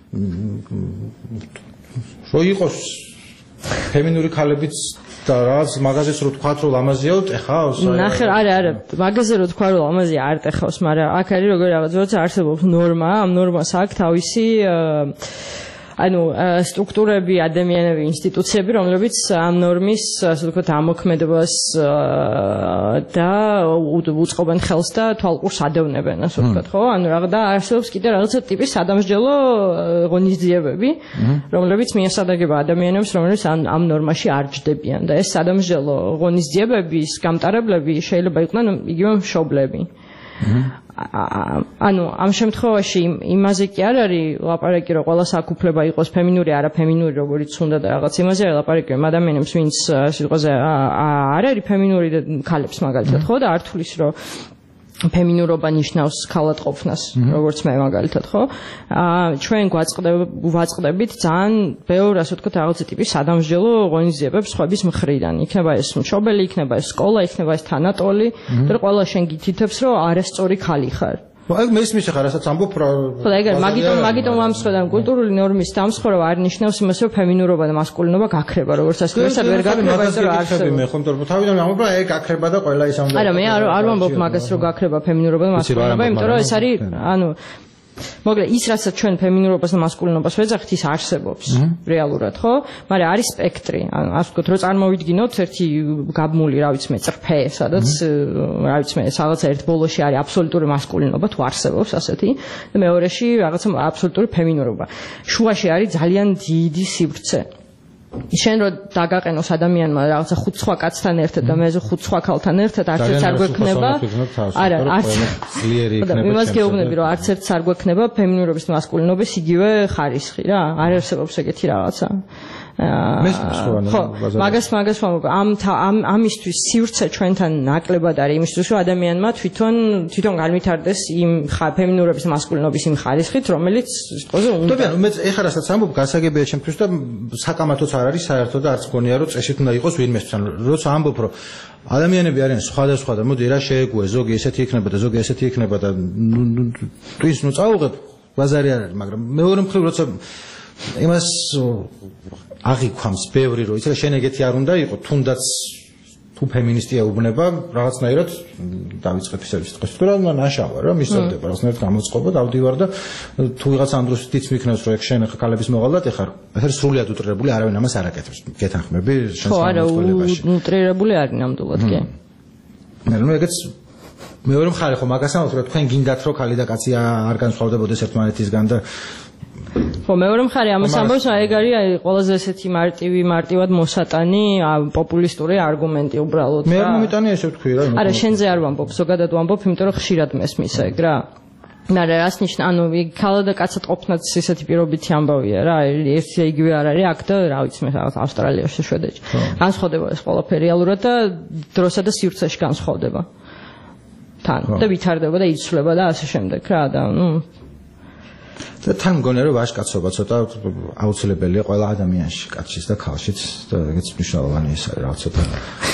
რო იყოს ფემინური ქალებიც და რაც მაგაზეც რო თქვა რომ ლამაზიაო ტეხავს ნახე არა მაგაზე რო თქვა რომ ლამაზია არ ტეხავს მაგრამ აქ არის როგორ რაღაც როცა არსებობს ნორმა ამ ნორმას აქვს თავისი ანუ სტრუქტურები, ადამიანები, ინსტიტუციები, რომლებიც ამ ნორმის, ასე ვთქვათ, ამოქმედებას და უწყობენ ხელს და თვალყურს ადევნებენ, ასე ვთქვათ, ხო? ანუ და არსებობს კიდე რაღაცა ტიპის სადამსჯელო ღონისძიებები, რომლებიც მიესადაგება ადამიანებს, რომლებიც ამ ნორმაში არ ჯდებიან და ეს სადამსჯელო ღონისძიებების გამტარებლები შეიძლება იყვნენ იგივე მშობლები. ანუ ამ შემთხვევაში იმაზე კი არ არის ლაპარაკი რომ ყველა საკუფლება იყოს ფემინური არა ფემინური როგორც უნდა და რაღაც იმაზე არის ლაპარაკი რომ ადამიანებს ვინც სიტყვაზე არ არის ფემინური და ქალებს მაგალითად ხო და არ თulis რომ ფემინურობა ნიშნავს ქალად ყოფნას როგორც მე მაგალითად ხო ჩვენ გვაწყდებით ძალიან ბევრ ასე ვთქვათ რაღაცა ტიპის სადამსჯელო ღონისძიებებს სხვების მხრიდან იქნება ეს მშობელი იქნება ეს სკოლა იქნება ეს თანატოლი და ყველა შენ გითითებს რომ არასწორი ქალი ხარ აი მესმის ხარ რასაც ამბობ რა ხო ეგ მაგიტომ ამსხვედან კულტურული ნორმის დამსხვრევა არ ნიშნავს იმას რომ ფემინურობა და მასკულინობა გაქრება როგორც ასე ვერსად ვერ გაქრება ეს რა არსებობს მე ხომ თორემ თავიდან ამბობ რა ეგ გაქრება და ყველა ის ამბობს არა მე არ ვამბობ მაგას რომ გაქრება ფემინურობა და მასკულინობა იმიტომ რომ ეს არის ანუ მოკლედ ის რასაც ჩვენ ფემინურობას და მასკულინობას ვეძახით ის არსებობს რეალურად ხო მაგრამ არის სპექტრი ანუ ასე ვთქვათ რომ წარმოვიდგინოთ ერთი გაბმული რა ვიცი მე წრფე სადაც რა ვიცი მე რაღაცა ერთ ბოლოში არის აბსოლუტური მასკულინობა თუ არსებობს ასეთი და მეორეში რაღაცა აბსოლუტური ფემინურობა შუაში არის ძალიან დიდი სივრცე შენ რო დაგაყენოს ადამიანმა რაღაცა ხუთ სხვა კაცთან ერთად და მეზე ხუთ სხვა ქალთან ერთად არც ერთს არ გვექნება არა არც იმას გეუბნები რომ არც ერთს არ გვექნება ფემინურობის და მასკულინობის იგივე ხარისხი რა არ არსებობს ეგეთი რაღაცა ხო მაგას ვამბობ ამისთვის სივრცე ჩვენთან ნაკლებად არის იმისთვის რომ ადამიანმა თვითონ განვითარდეს იმ ფემინურობის და მასკულინობის იმ ხარისხით რომელიც სიტყვაზე უნდა ტობიან მე ეხლა რასაც ამბობ გასაგებია ჩემთვის და საკამათოც არ არის საერთოდ და არც გონია რომ წესით უნდა იყოს ვინმესთვის როცა ამბობ რომ ადამიანები არიან სხვადასხვა და მოდი რა შეეგუე ზოგი ესეთი იქნება და ზოგი ესეთი იქნება და ტვინს ნუ წავუღებ ბაზარი არ არის მაგრამ მეორე მხრივ როცა იმას აღიქვამს ბევრი რომ იცი რა შენ ეგეთი არ უნდა იყო თუნდაც თუ ფემინისტია უბნება რაღაცნაირად დავიწყებ ისე სიტყვას თუ რა ნაშალა რა მისწევდება რაღაცნაირად გამოწყობა დავდივარ და თუ ვიღაც ამ დროს თიც მიქნევს რომ შენ ხა ქალების მოვალდათ ეხარ ეს სრულიად უტრირებული არავინ ამას არ აკეთებს გეთანხმები შენ სამწუხაროებაში ხო არა უტრირებული არის ნამდვილად კი ნუ ეგეც მეორე მხარე ხო მაგასთან რომ თქვენ გინდათ რომ ქალი და კაცი არ განსხვავდებოდეს ერთმანეთისგან და ხო მეორე მხარე ამას ამბობს ეგ არის ყველაზე ესეთი მარტივად მოსატანი პოპულისტური არგუმენტი უბრალოდ მე არ მომიტანია ესე ვთქვი რა არა შენზე არ ვამბობ ზოგადად ვამბობ იმიტომ რომ ხშირად მესმის ეგ რა მაგრამ რას ნიშნა ანუ ქალა და კაცად ყოფნაც ისეთი პირობითი ამბავია რა ერთი იგივე არ არის აქ და რა ვიცი მე რაღაც ავსტრალიაში შვედეთში განსხვავდება ეს ყველაფერი რეალურად და დროსა და სივრცეში განსხვავდება თან და ვითარდება და იცვლება და ასე შემდეგ რა და ნუ და თან მგონია რომ ვაჟკაცობა ცოტა აუცილებელია ყველა ადამიანში კაცშიც და ქალშიც და ეგეც მნიშვნელოვანი ის არის რა ცოტა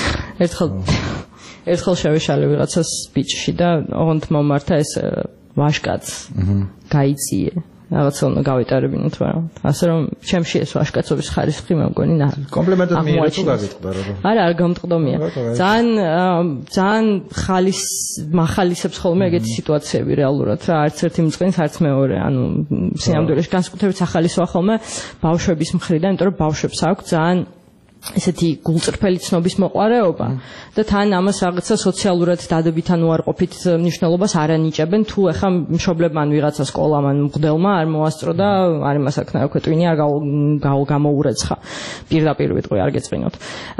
ერთხელ შევეშალე ვიღაცას ბიჭში და ოღონდ მომართა ეს ვაჟკაც გაიწიე რაღაცა უნდა გავიტარებინოთ მაგრამ ასე რომ ჩემში ეს ვაჟკაცობის ხარისხი მე მგონი კომპლიმენტად მიიღე თუ გაგიტყდა რა არა არ გამტყდომია ძალიან მახალისებს ხოლმე ეგეთი სიტუაციები რეალურად რა არც ერთი მწყინს არც მეორე ანუ სინამდვილეში განსაკუთრებით ახალისვა ხოლმე ბავშვების მხრიდან იმიტომ რომ ბავშვებს აქვს ძალიან ესეთი გულწრფელი ცნობის მოყვარეობა და თან ამას რაღაცა სოციალურად დადებითან უარყოფით მნიშვნელობას არ ანიჭებენ თუ ეხა მშობლებმა ან ვიღაცა სკოლამ ან მღვდელმა არ მოასწრო და არ იმას აქ ნაოქე ტვინი არ გამოურეცხა პირდაპირ ვიტყვი არ გეწყინოთ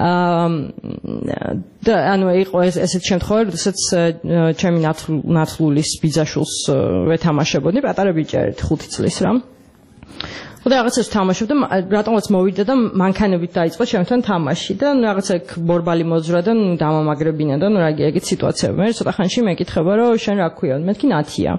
და ანუ იყო ესეთ შემთხვევაში როდესაც ჩემი ნათლულის ბიძაშვილს ვეთამაშებოდი პატარა ბიჭი არის 5 წლის რა და რაღაცას თამაშობდა რატომაც მოვიდა და მანქანებით დაიწყო ჩემთან თამაში და რაღაცა ბორბალი მოძრა და დამამაგრებინა და რა ეგეთ სიტუაციები მე ცოტა ხანში მეკითხება რომ შენ რა ქვია მეთქი ნათია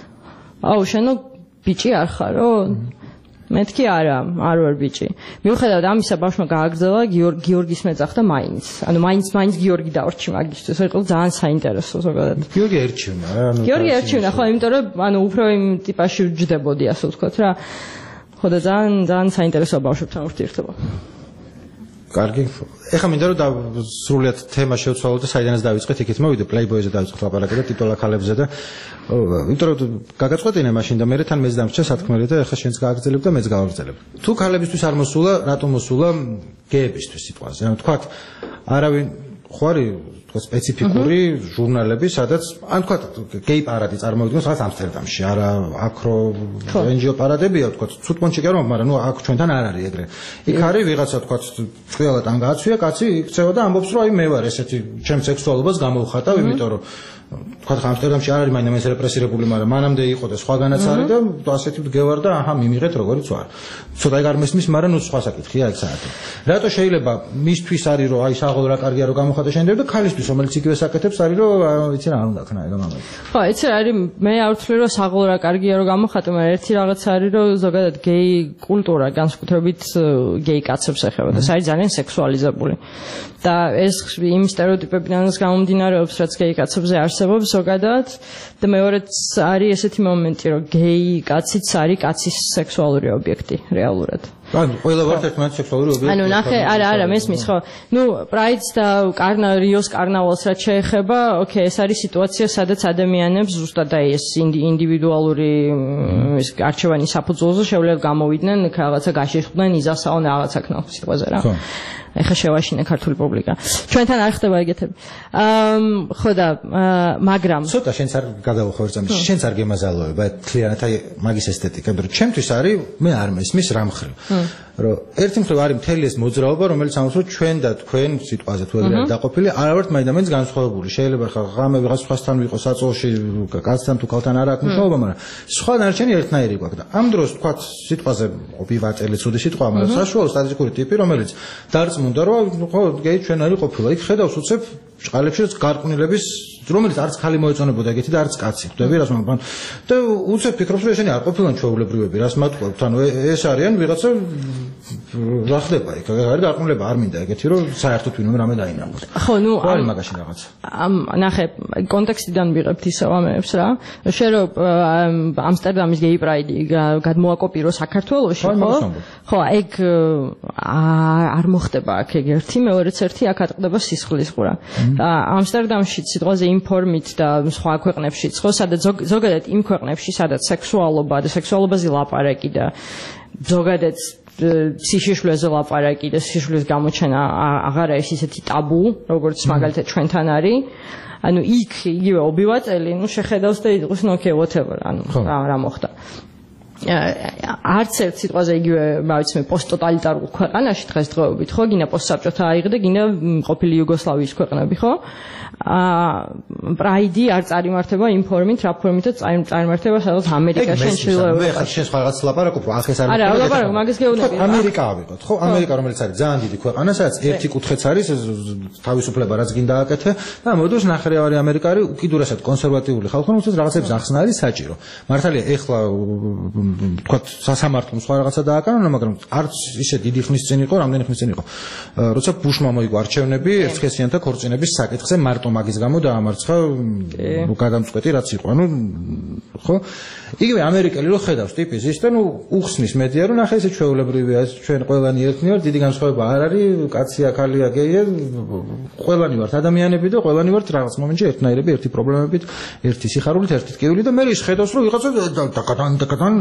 აუ შენო ბიჭი არ ხარო მეთქი არა არ ვარ ბიჭი მიუხედავად ამისა ბავშვმა გააგრძელა გიორგის მეძახდა მაინც ანუ მაინც გიორგი დავრჩი მაგისთვის იყო ძალიან საინტერესო ზოგადად გიორგი ერჩივნა გიორგი ერჩივნა ხო იმიტომ რომ ანუ უფრო იმ ტიპაში ვჯდებოდი ასე ვთქვათ რა ხო და ძალიან საინტერესო ბავშვებთან ურთიერთობა. კარგი. ეხლა მინდა რომ სრულიად თემა შევცვალოთ და საიდანაც დავიწყეთ, იქით მოვიდე პლეიბოიზე დავიწყეთ ლაპარაკი და ტიტოლა ქალებზე და იმიტომ რომ გაგაწყვეტინე მაშინ და მე თან მეც დამრჩა სათქმელი და ეხლა შენც გააგრძელებ და მეც გავაგრძელებ. თუ ქალებისთვის არ მოსულა, რატომ მოსულა გეებისთვის სიტყვაზე? ანუ თქვათ არავინ ხო არის სპეციფიკური ჟურნალები, სადაც ან თქვა გეი პარადი წარმოვიდგინოთ რაღაც ამსტერდამში, არა აქრო NGO პარადებია, თქვა ცუდ პონჩი კი არ ვამბობ, მაგრამ ნუ აქ ჩვენთან არ არის ეგრე. იქ არის ვიღაცა თქვა წველად ან გააცვია, კაცი იქცევა და ამბობს, რომ აი მე ვარ ესეთი, ჩემ სექსუალობას გამოვხატავ, იმიტომ რომ თქვა ამსტერდამში არ არის მაინც რეპრესირებული, მაგრამ მანამდე იყო და სხვაგანაც არის და ასეთი მდგევარ და აჰა მიმიღეთ როგორც ვარ. ცოტა ეგ არ მესმის, მაგრამ ნუ სხვა საკითხია ეგ საათი. რატო შეიძლება მისთვის არის რომ აი საღოლ რა კარგია რომ გამოხატა შენდება და ქალისთვის რომელიც იგივე საკეთებს არის რომ ვიცი რა არ უნდა ქნა ეგ ამბავი. ხო, იცი არის მე არ ვთვლი რომ საღოლ რა კარგია რომ გამოხატო, მაგრამ ერთი რაღაც არის რომ ზოგადად გეი კულტურა განსაკუთრებით გეი კაცებს ეხება და ეს არის ძალიან სექსუალიზებული. და ეს იმ სტერეოტიპებიდანაც გამომდინარეობს, რაც გეი კაცებზე არსებობს ზოგადად და მეორეც არის ესეთი მომენტი, რომ გეი კაციც არის კაცის სექსუალური ობიექტი რეალურად. ანუ ყველა ვართ ერთმანეთის სექსუალური ობიექტი. ანუ ნახე, არა, მესმის ხო. ნუ პრაიდს და რიოს კარნავალს რაც შეეხება, ოკეი, ეს არის სიტუაცია, სადაც ადამიანებს ზუსტად აი ეს ინდივიდუალური არჩევანის საფუძველზე შეუძლია გამოვიდნენ, რაღაცა გაშეშხდნენ, იზასაონ რაღაცა ქნავს სიტყვაზე რა. ეხა შევაშინე ქართული პუბლიკა. ჩვენთან არ ხდება ეგეთები. ხო და მაგრამ ცოტა შენც არ გადავხო ერთ წამში, შენც არ გემაზალოება თლიანად აი მაგის ესთეტიკა, მაგრამ ჩემთვის არის მე არ მესმის რა მხრივ. რომ ერთი მხრივ არის მთელი ეს მოძრაობა, რომელიც ამბობს, რომ ჩვენ და თქვენ სიტყვაზე თუ ეგრე დაყოფილი, არ ვართ მაინც განსხვავებული. შეიძლება ხა ღამე ვიღაც სხვასთან ვიყო საწოლში, კაცთან თუ ქალთან არ აქვს მნიშვნელობა, მაგრამ სხვა დანარჩენი ერთნაირი გვაქვს და ამ დროს თქვა სიტყვაზე ოპივატელი ცუდი სიტყვა, მაგრამ საშუალო სტატისტიკური ტიპი, რომელიც დარწმუნდა, რომ ხო გეი ჩვენ არის ყოფილი. იქ ხედავს უცებ ჭყალებშიც გარყვნილების რომელიც არც ხალი მოეწონებოდა ეგეთი და არც კაცი. ხვდები რას მომბან. და უცებ ფიქრობს რომ ესენი არ ყოფილან ჩვეულებრივები, რას მათყობთ. ანუ ეს არიან ვიღაცა რა ხდება იქ? არის გარყვნილება არ მინდა ეგეთი რომ საერთოდ ვინმე რამე დაინახოს. ხო, ნუ არის მაგაში რაღაც. ნახე, კონტექსტიდან ვიღებთ ისევ ამებს რა. შენ რომ ამსტერდამის გეი პრაიდი გადმოაკოპირო საქართველოში, ხო? ხო, ეგ არ მოხდება აქ ეგ ერთი, მეორეც ერთი აქ ატყდება სისხლის ყურა. ამსტერდამში სიტყვაზე ინფორმით და სხვა ქვეყნებშიც, ხო, სადაც ზოგადად იმ ქვეყნებში, სადაც სექსუალობა და სექსუალობაზე ლაპარაკი და ზოგადად სიშიშვლეზე ლაპარაკი და სიშიშვლის გამოჩენა აღარ არის ისეთი ტაბუ, როგორც მაგალითად ჩვენთან არის. ანუ იქ იგივე ობივაწელი, შეხედავს და იყოს whatever, რა მოხდა. არც ერთ სიტყვაზე იგივე, ვიცი მე, პოსტტოტალიტარულ ქვეყანაში დღესდღეობით, ხო, გინდა პოსტსაბჭოთა აიღე, გინდა ყოფილი იუგოსლავიის ქვეყნები, ხო? პრაიდი არ წარიმართება იმ ფორმით, რა ფორმითაც წარიმართება სადღაც ამერიკაში, ჩრდილოეთ. მე ხარ შენ სხვაღაც ლაპარაკობ, ახ ეს არ არა, ლაპარაკობ, მაგას გეუბნები. ამერიკა ავიღოთ, ხო? ამერიკა რომელიც არის ძალიან დიდი ქვეყანა, სადაც ერთი კუთხეც არის თავისუფლება, რაც გინდა აკეთე და მოდოს ნახევარი ამერიკა არის უკიდურესად კონსერვატიული ხალხი, რომელსაც რაღაცებს ახსნა არის საჭირო. მართალია, ეხლა თქვა სასამართლომ სხვა რაღაცა დააკანა, მაგრამ არც ისე დიდი ხნის წინ იყო, რამდენი ხნის წინ იყო. როცა ბუშმა მოიგო არჩევნები, ერთსქესიანთა ქორწინების საკითხზე მარტო მაგის გამო დაამარცხა გადამწყვეტი რაც იყო. ანუ ხო? იგივე ამერიკელი რო ხედავს ტიპის ის და უხსნის მედია რომ ნახე ესე ჩვეულებრივია, ჩვენ ყველანი ერთნი ვართ, დიდი განსხვავება არ არის, კაცია, ქალია, გეია, ყველანი ვართ ადამიანები და ყველანი ვართ რაღაც მომენტში ერთნაირები, ერთი პრობლემებით, ერთი სიხარულით, ერთი ტკივილი და მე ის ხედავს რომ ვიღაცა დაკადან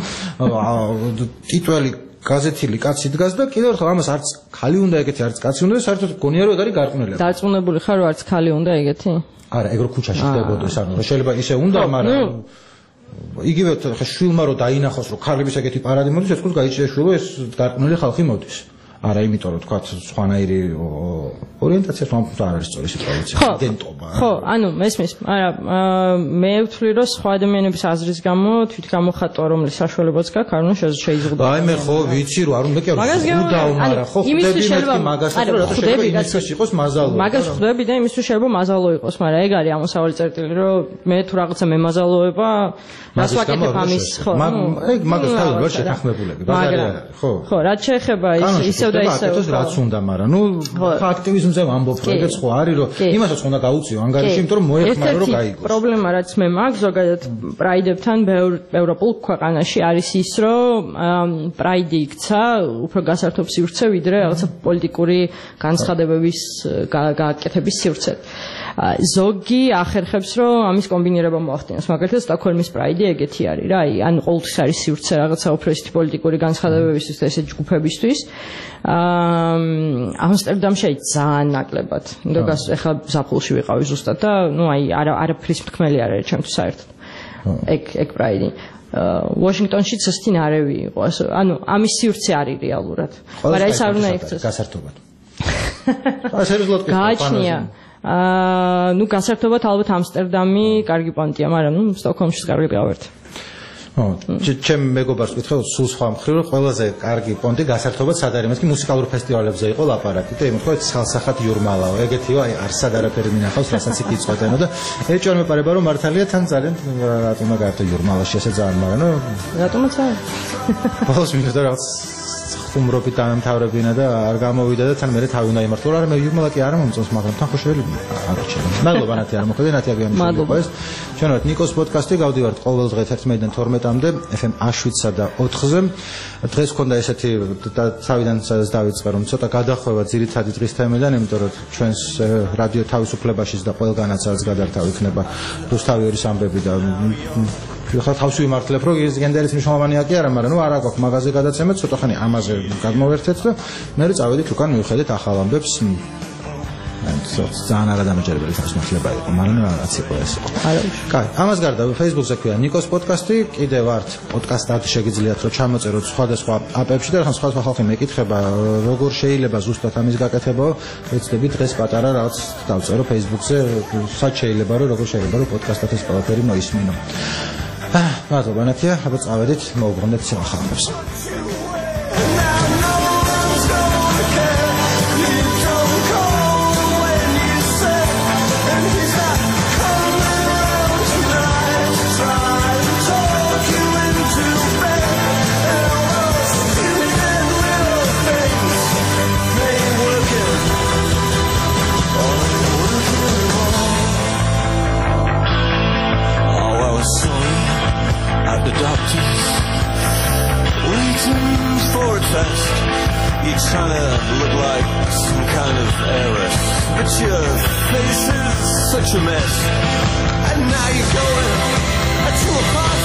ტიტველი გაზეთილი კაცი დგას და კიდევ ერთხელ ამას არც ხალი უნდა ეგეთი, არც კაცი უნდა და საერთოდ გონია რომ ეგ არის გარყვნილება. დარწმუნებული ხარ რომ არც ხალი უნდა ეგეთი? არა, ეგ რო ქუჩაში ხდებოდეს, ანუ შეიძლება ისე უნდა, მაგრამ იგივე ხა შვილმა რო დაინახოს რომ ქალების ეგეთი პარადი მოდის, ეს თქოს გაიჭირა შვილო, ეს გარყვნილი ხალხი მოდის. არა, იმიტომ რომ თქვა სხვანაირი ორიენტაცია თვითონ არ არის სწორი სიტუაცია, იდენტობა. ხო, ანუ მესმის, არა, მე ვთვლი რომ სხვა ადამიანების აზრის გამო თვითგამოხატვა რომლის საშუალებაც გაქვს, არ უნდა შეიზღუდა. აი მე ხო ვიცი რომ არ უნდა კი udავმარა, ხო ხვდები მეთქი მაგას რომ ხვდები იმისთვის იყოს მაზალო. მაგას ხვდები და იმისთვის შეიძლება მაზალო იყოს, მაგრამ ეგ არის ამოსავალი წერტილი რომ მე თუ რაღაცა მემაზალოება, რას ვაკეთებ ამის, ხო? ეგ მაგას თავი ვერ შეთანხმებულები, ბაზარი ხო. ხო, რაც შეეხება ისევ და ისევ რაც უნდა, მაგრამ ნუ აქტივიზმზე ვამბობ, რომ ეგეც ხო არის, რომ იმასაც უნდა გაუწიო ანგარიში, იმიტომ რომ მოეხმარო რომ გაიგოს. პრობლემა რაც მე მაქვს ზოგადად პრაიდებთან ევროპულ ქვეყანაში არის ის, რომ პრაიდი იქცა უფრო გასართობ სივრცე, ვიდრე რაღაცა პოლიტიკური განცხადებების გააკეთების სივრცე. ზოგი ახერხებს რომ ამის კომბინირება მოახდინოს. მაგალითად სტოკჰოლმის პრაიდი ეგეთი არის რა, ან ყოველთვის არის სივრცე რაღაცა უფრო ისეთი პოლიტიკური განცხადებებისთვის და ესეთი ჯგუფებისთვის. ამსტერდამში ძალიან ნაკლებად. ნდობას ეხლა ზაფხულში ვიყავი ზუსტად და ნუ აი არაფრის მთქმელი არ არის ჩემთვის საერთოდ. ეგ პრაიდი. ვაშინგტონშიც ასეთი ნარევი იყო. ანუ ამის სივრცე არის რეალურად. მაგრამ ეს არ უნდა იქცეს. გასართობად. სერიოზულად გააჩნია. ნუ გასართობად ალბათ ამსტერდამი კარგი პონტია, მაგრამ ნუ სტოკჰოლმშიც კარგი გავერთ. ჩემ მეგობარს ვკითხე სულ სხვა მხრივ რომ ყველაზე კარგი პონტი გასართობად სად არის, მეთქი მუსიკალურ ფესტივალებზე იყო ლაპარაკი და იმოთქვა ხალხსახად იურმალაო, ეგეთიო, აი არსად არაფერი მინახავს, რასაც იქ იწვეთენო და ეჭვარ მეპარება რომ მართალია თან ძალიან რატომა გაერთო იურმალაში ესე ძალიან, მაგრამ რატომაც არა. ბოლოს მინდა რაღაც ხუმრობით დამთავრებინა და არ გამოვიდა და თან მე თავი უნდა იმართო, არა მე იურმალა კი არ მომწონს, მაგრამ თან ხო შეიძლება არჩევ. მადლობა ნათი არ მოხდა, ნათი აგიანიშვილი იყო ეს. ჩვენ ვართ ნიკოს პოდკასტი, გავდივართ ყოველ დღე 11-დან 12-მდე FM Auschwitz-ა და 4-ზე. დღეს მქონდა ესეთი თავიდან სადაც დავიწყე რომ ცოტა გადახვევა ძირითადი დღის თემიდან, იმიტომ რომ ჩვენს რადიო თავისუფლებაშიც და ყველგანაც რაც გადართავ იქნება რუსთავიორის ამბები და ხა თავში ვიმართლებ რომ ეს გენდერის მნიშვნელოვანია კი არა, მაგრამ ნუ არა გვაქვს მაღაზე გადაცემა, ცოტა ხანი ამაზე გადმოვერთეთ და მე წავედით უკან მივხედეთ ახალ ამბებს. ძალიან არადამაჯერებელი თავისმართლება იყო, მაგრამ რაღაც იყო ეს. კაი, ამას გარდა Facebook-ზე ქვია ნიკოს პოდკასტი, კიდევ ვართ პოდკასტად შეგიძლიათ რომ ჩამოწეროთ სხვადასხვა აპებში და ხან სხვადასხვა ხალხი მეკითხება როგორ შეიძლება ზუსტად ამის გაკეთება, ეცდები დღეს პატარა რაღაც დავწერო Facebook-ზე, სად შეიძლება რომ როგორ შეიძლება რომ პოდკასტად ეს ყველაფერი მოისმინო. მადლობა ნათია, აბა წავედით მოვუბრუნდეთ ახალებს. The doctors waiting for a test. You're trying to look like some kind of heiress, but your face is such a mess. And now you're going to a party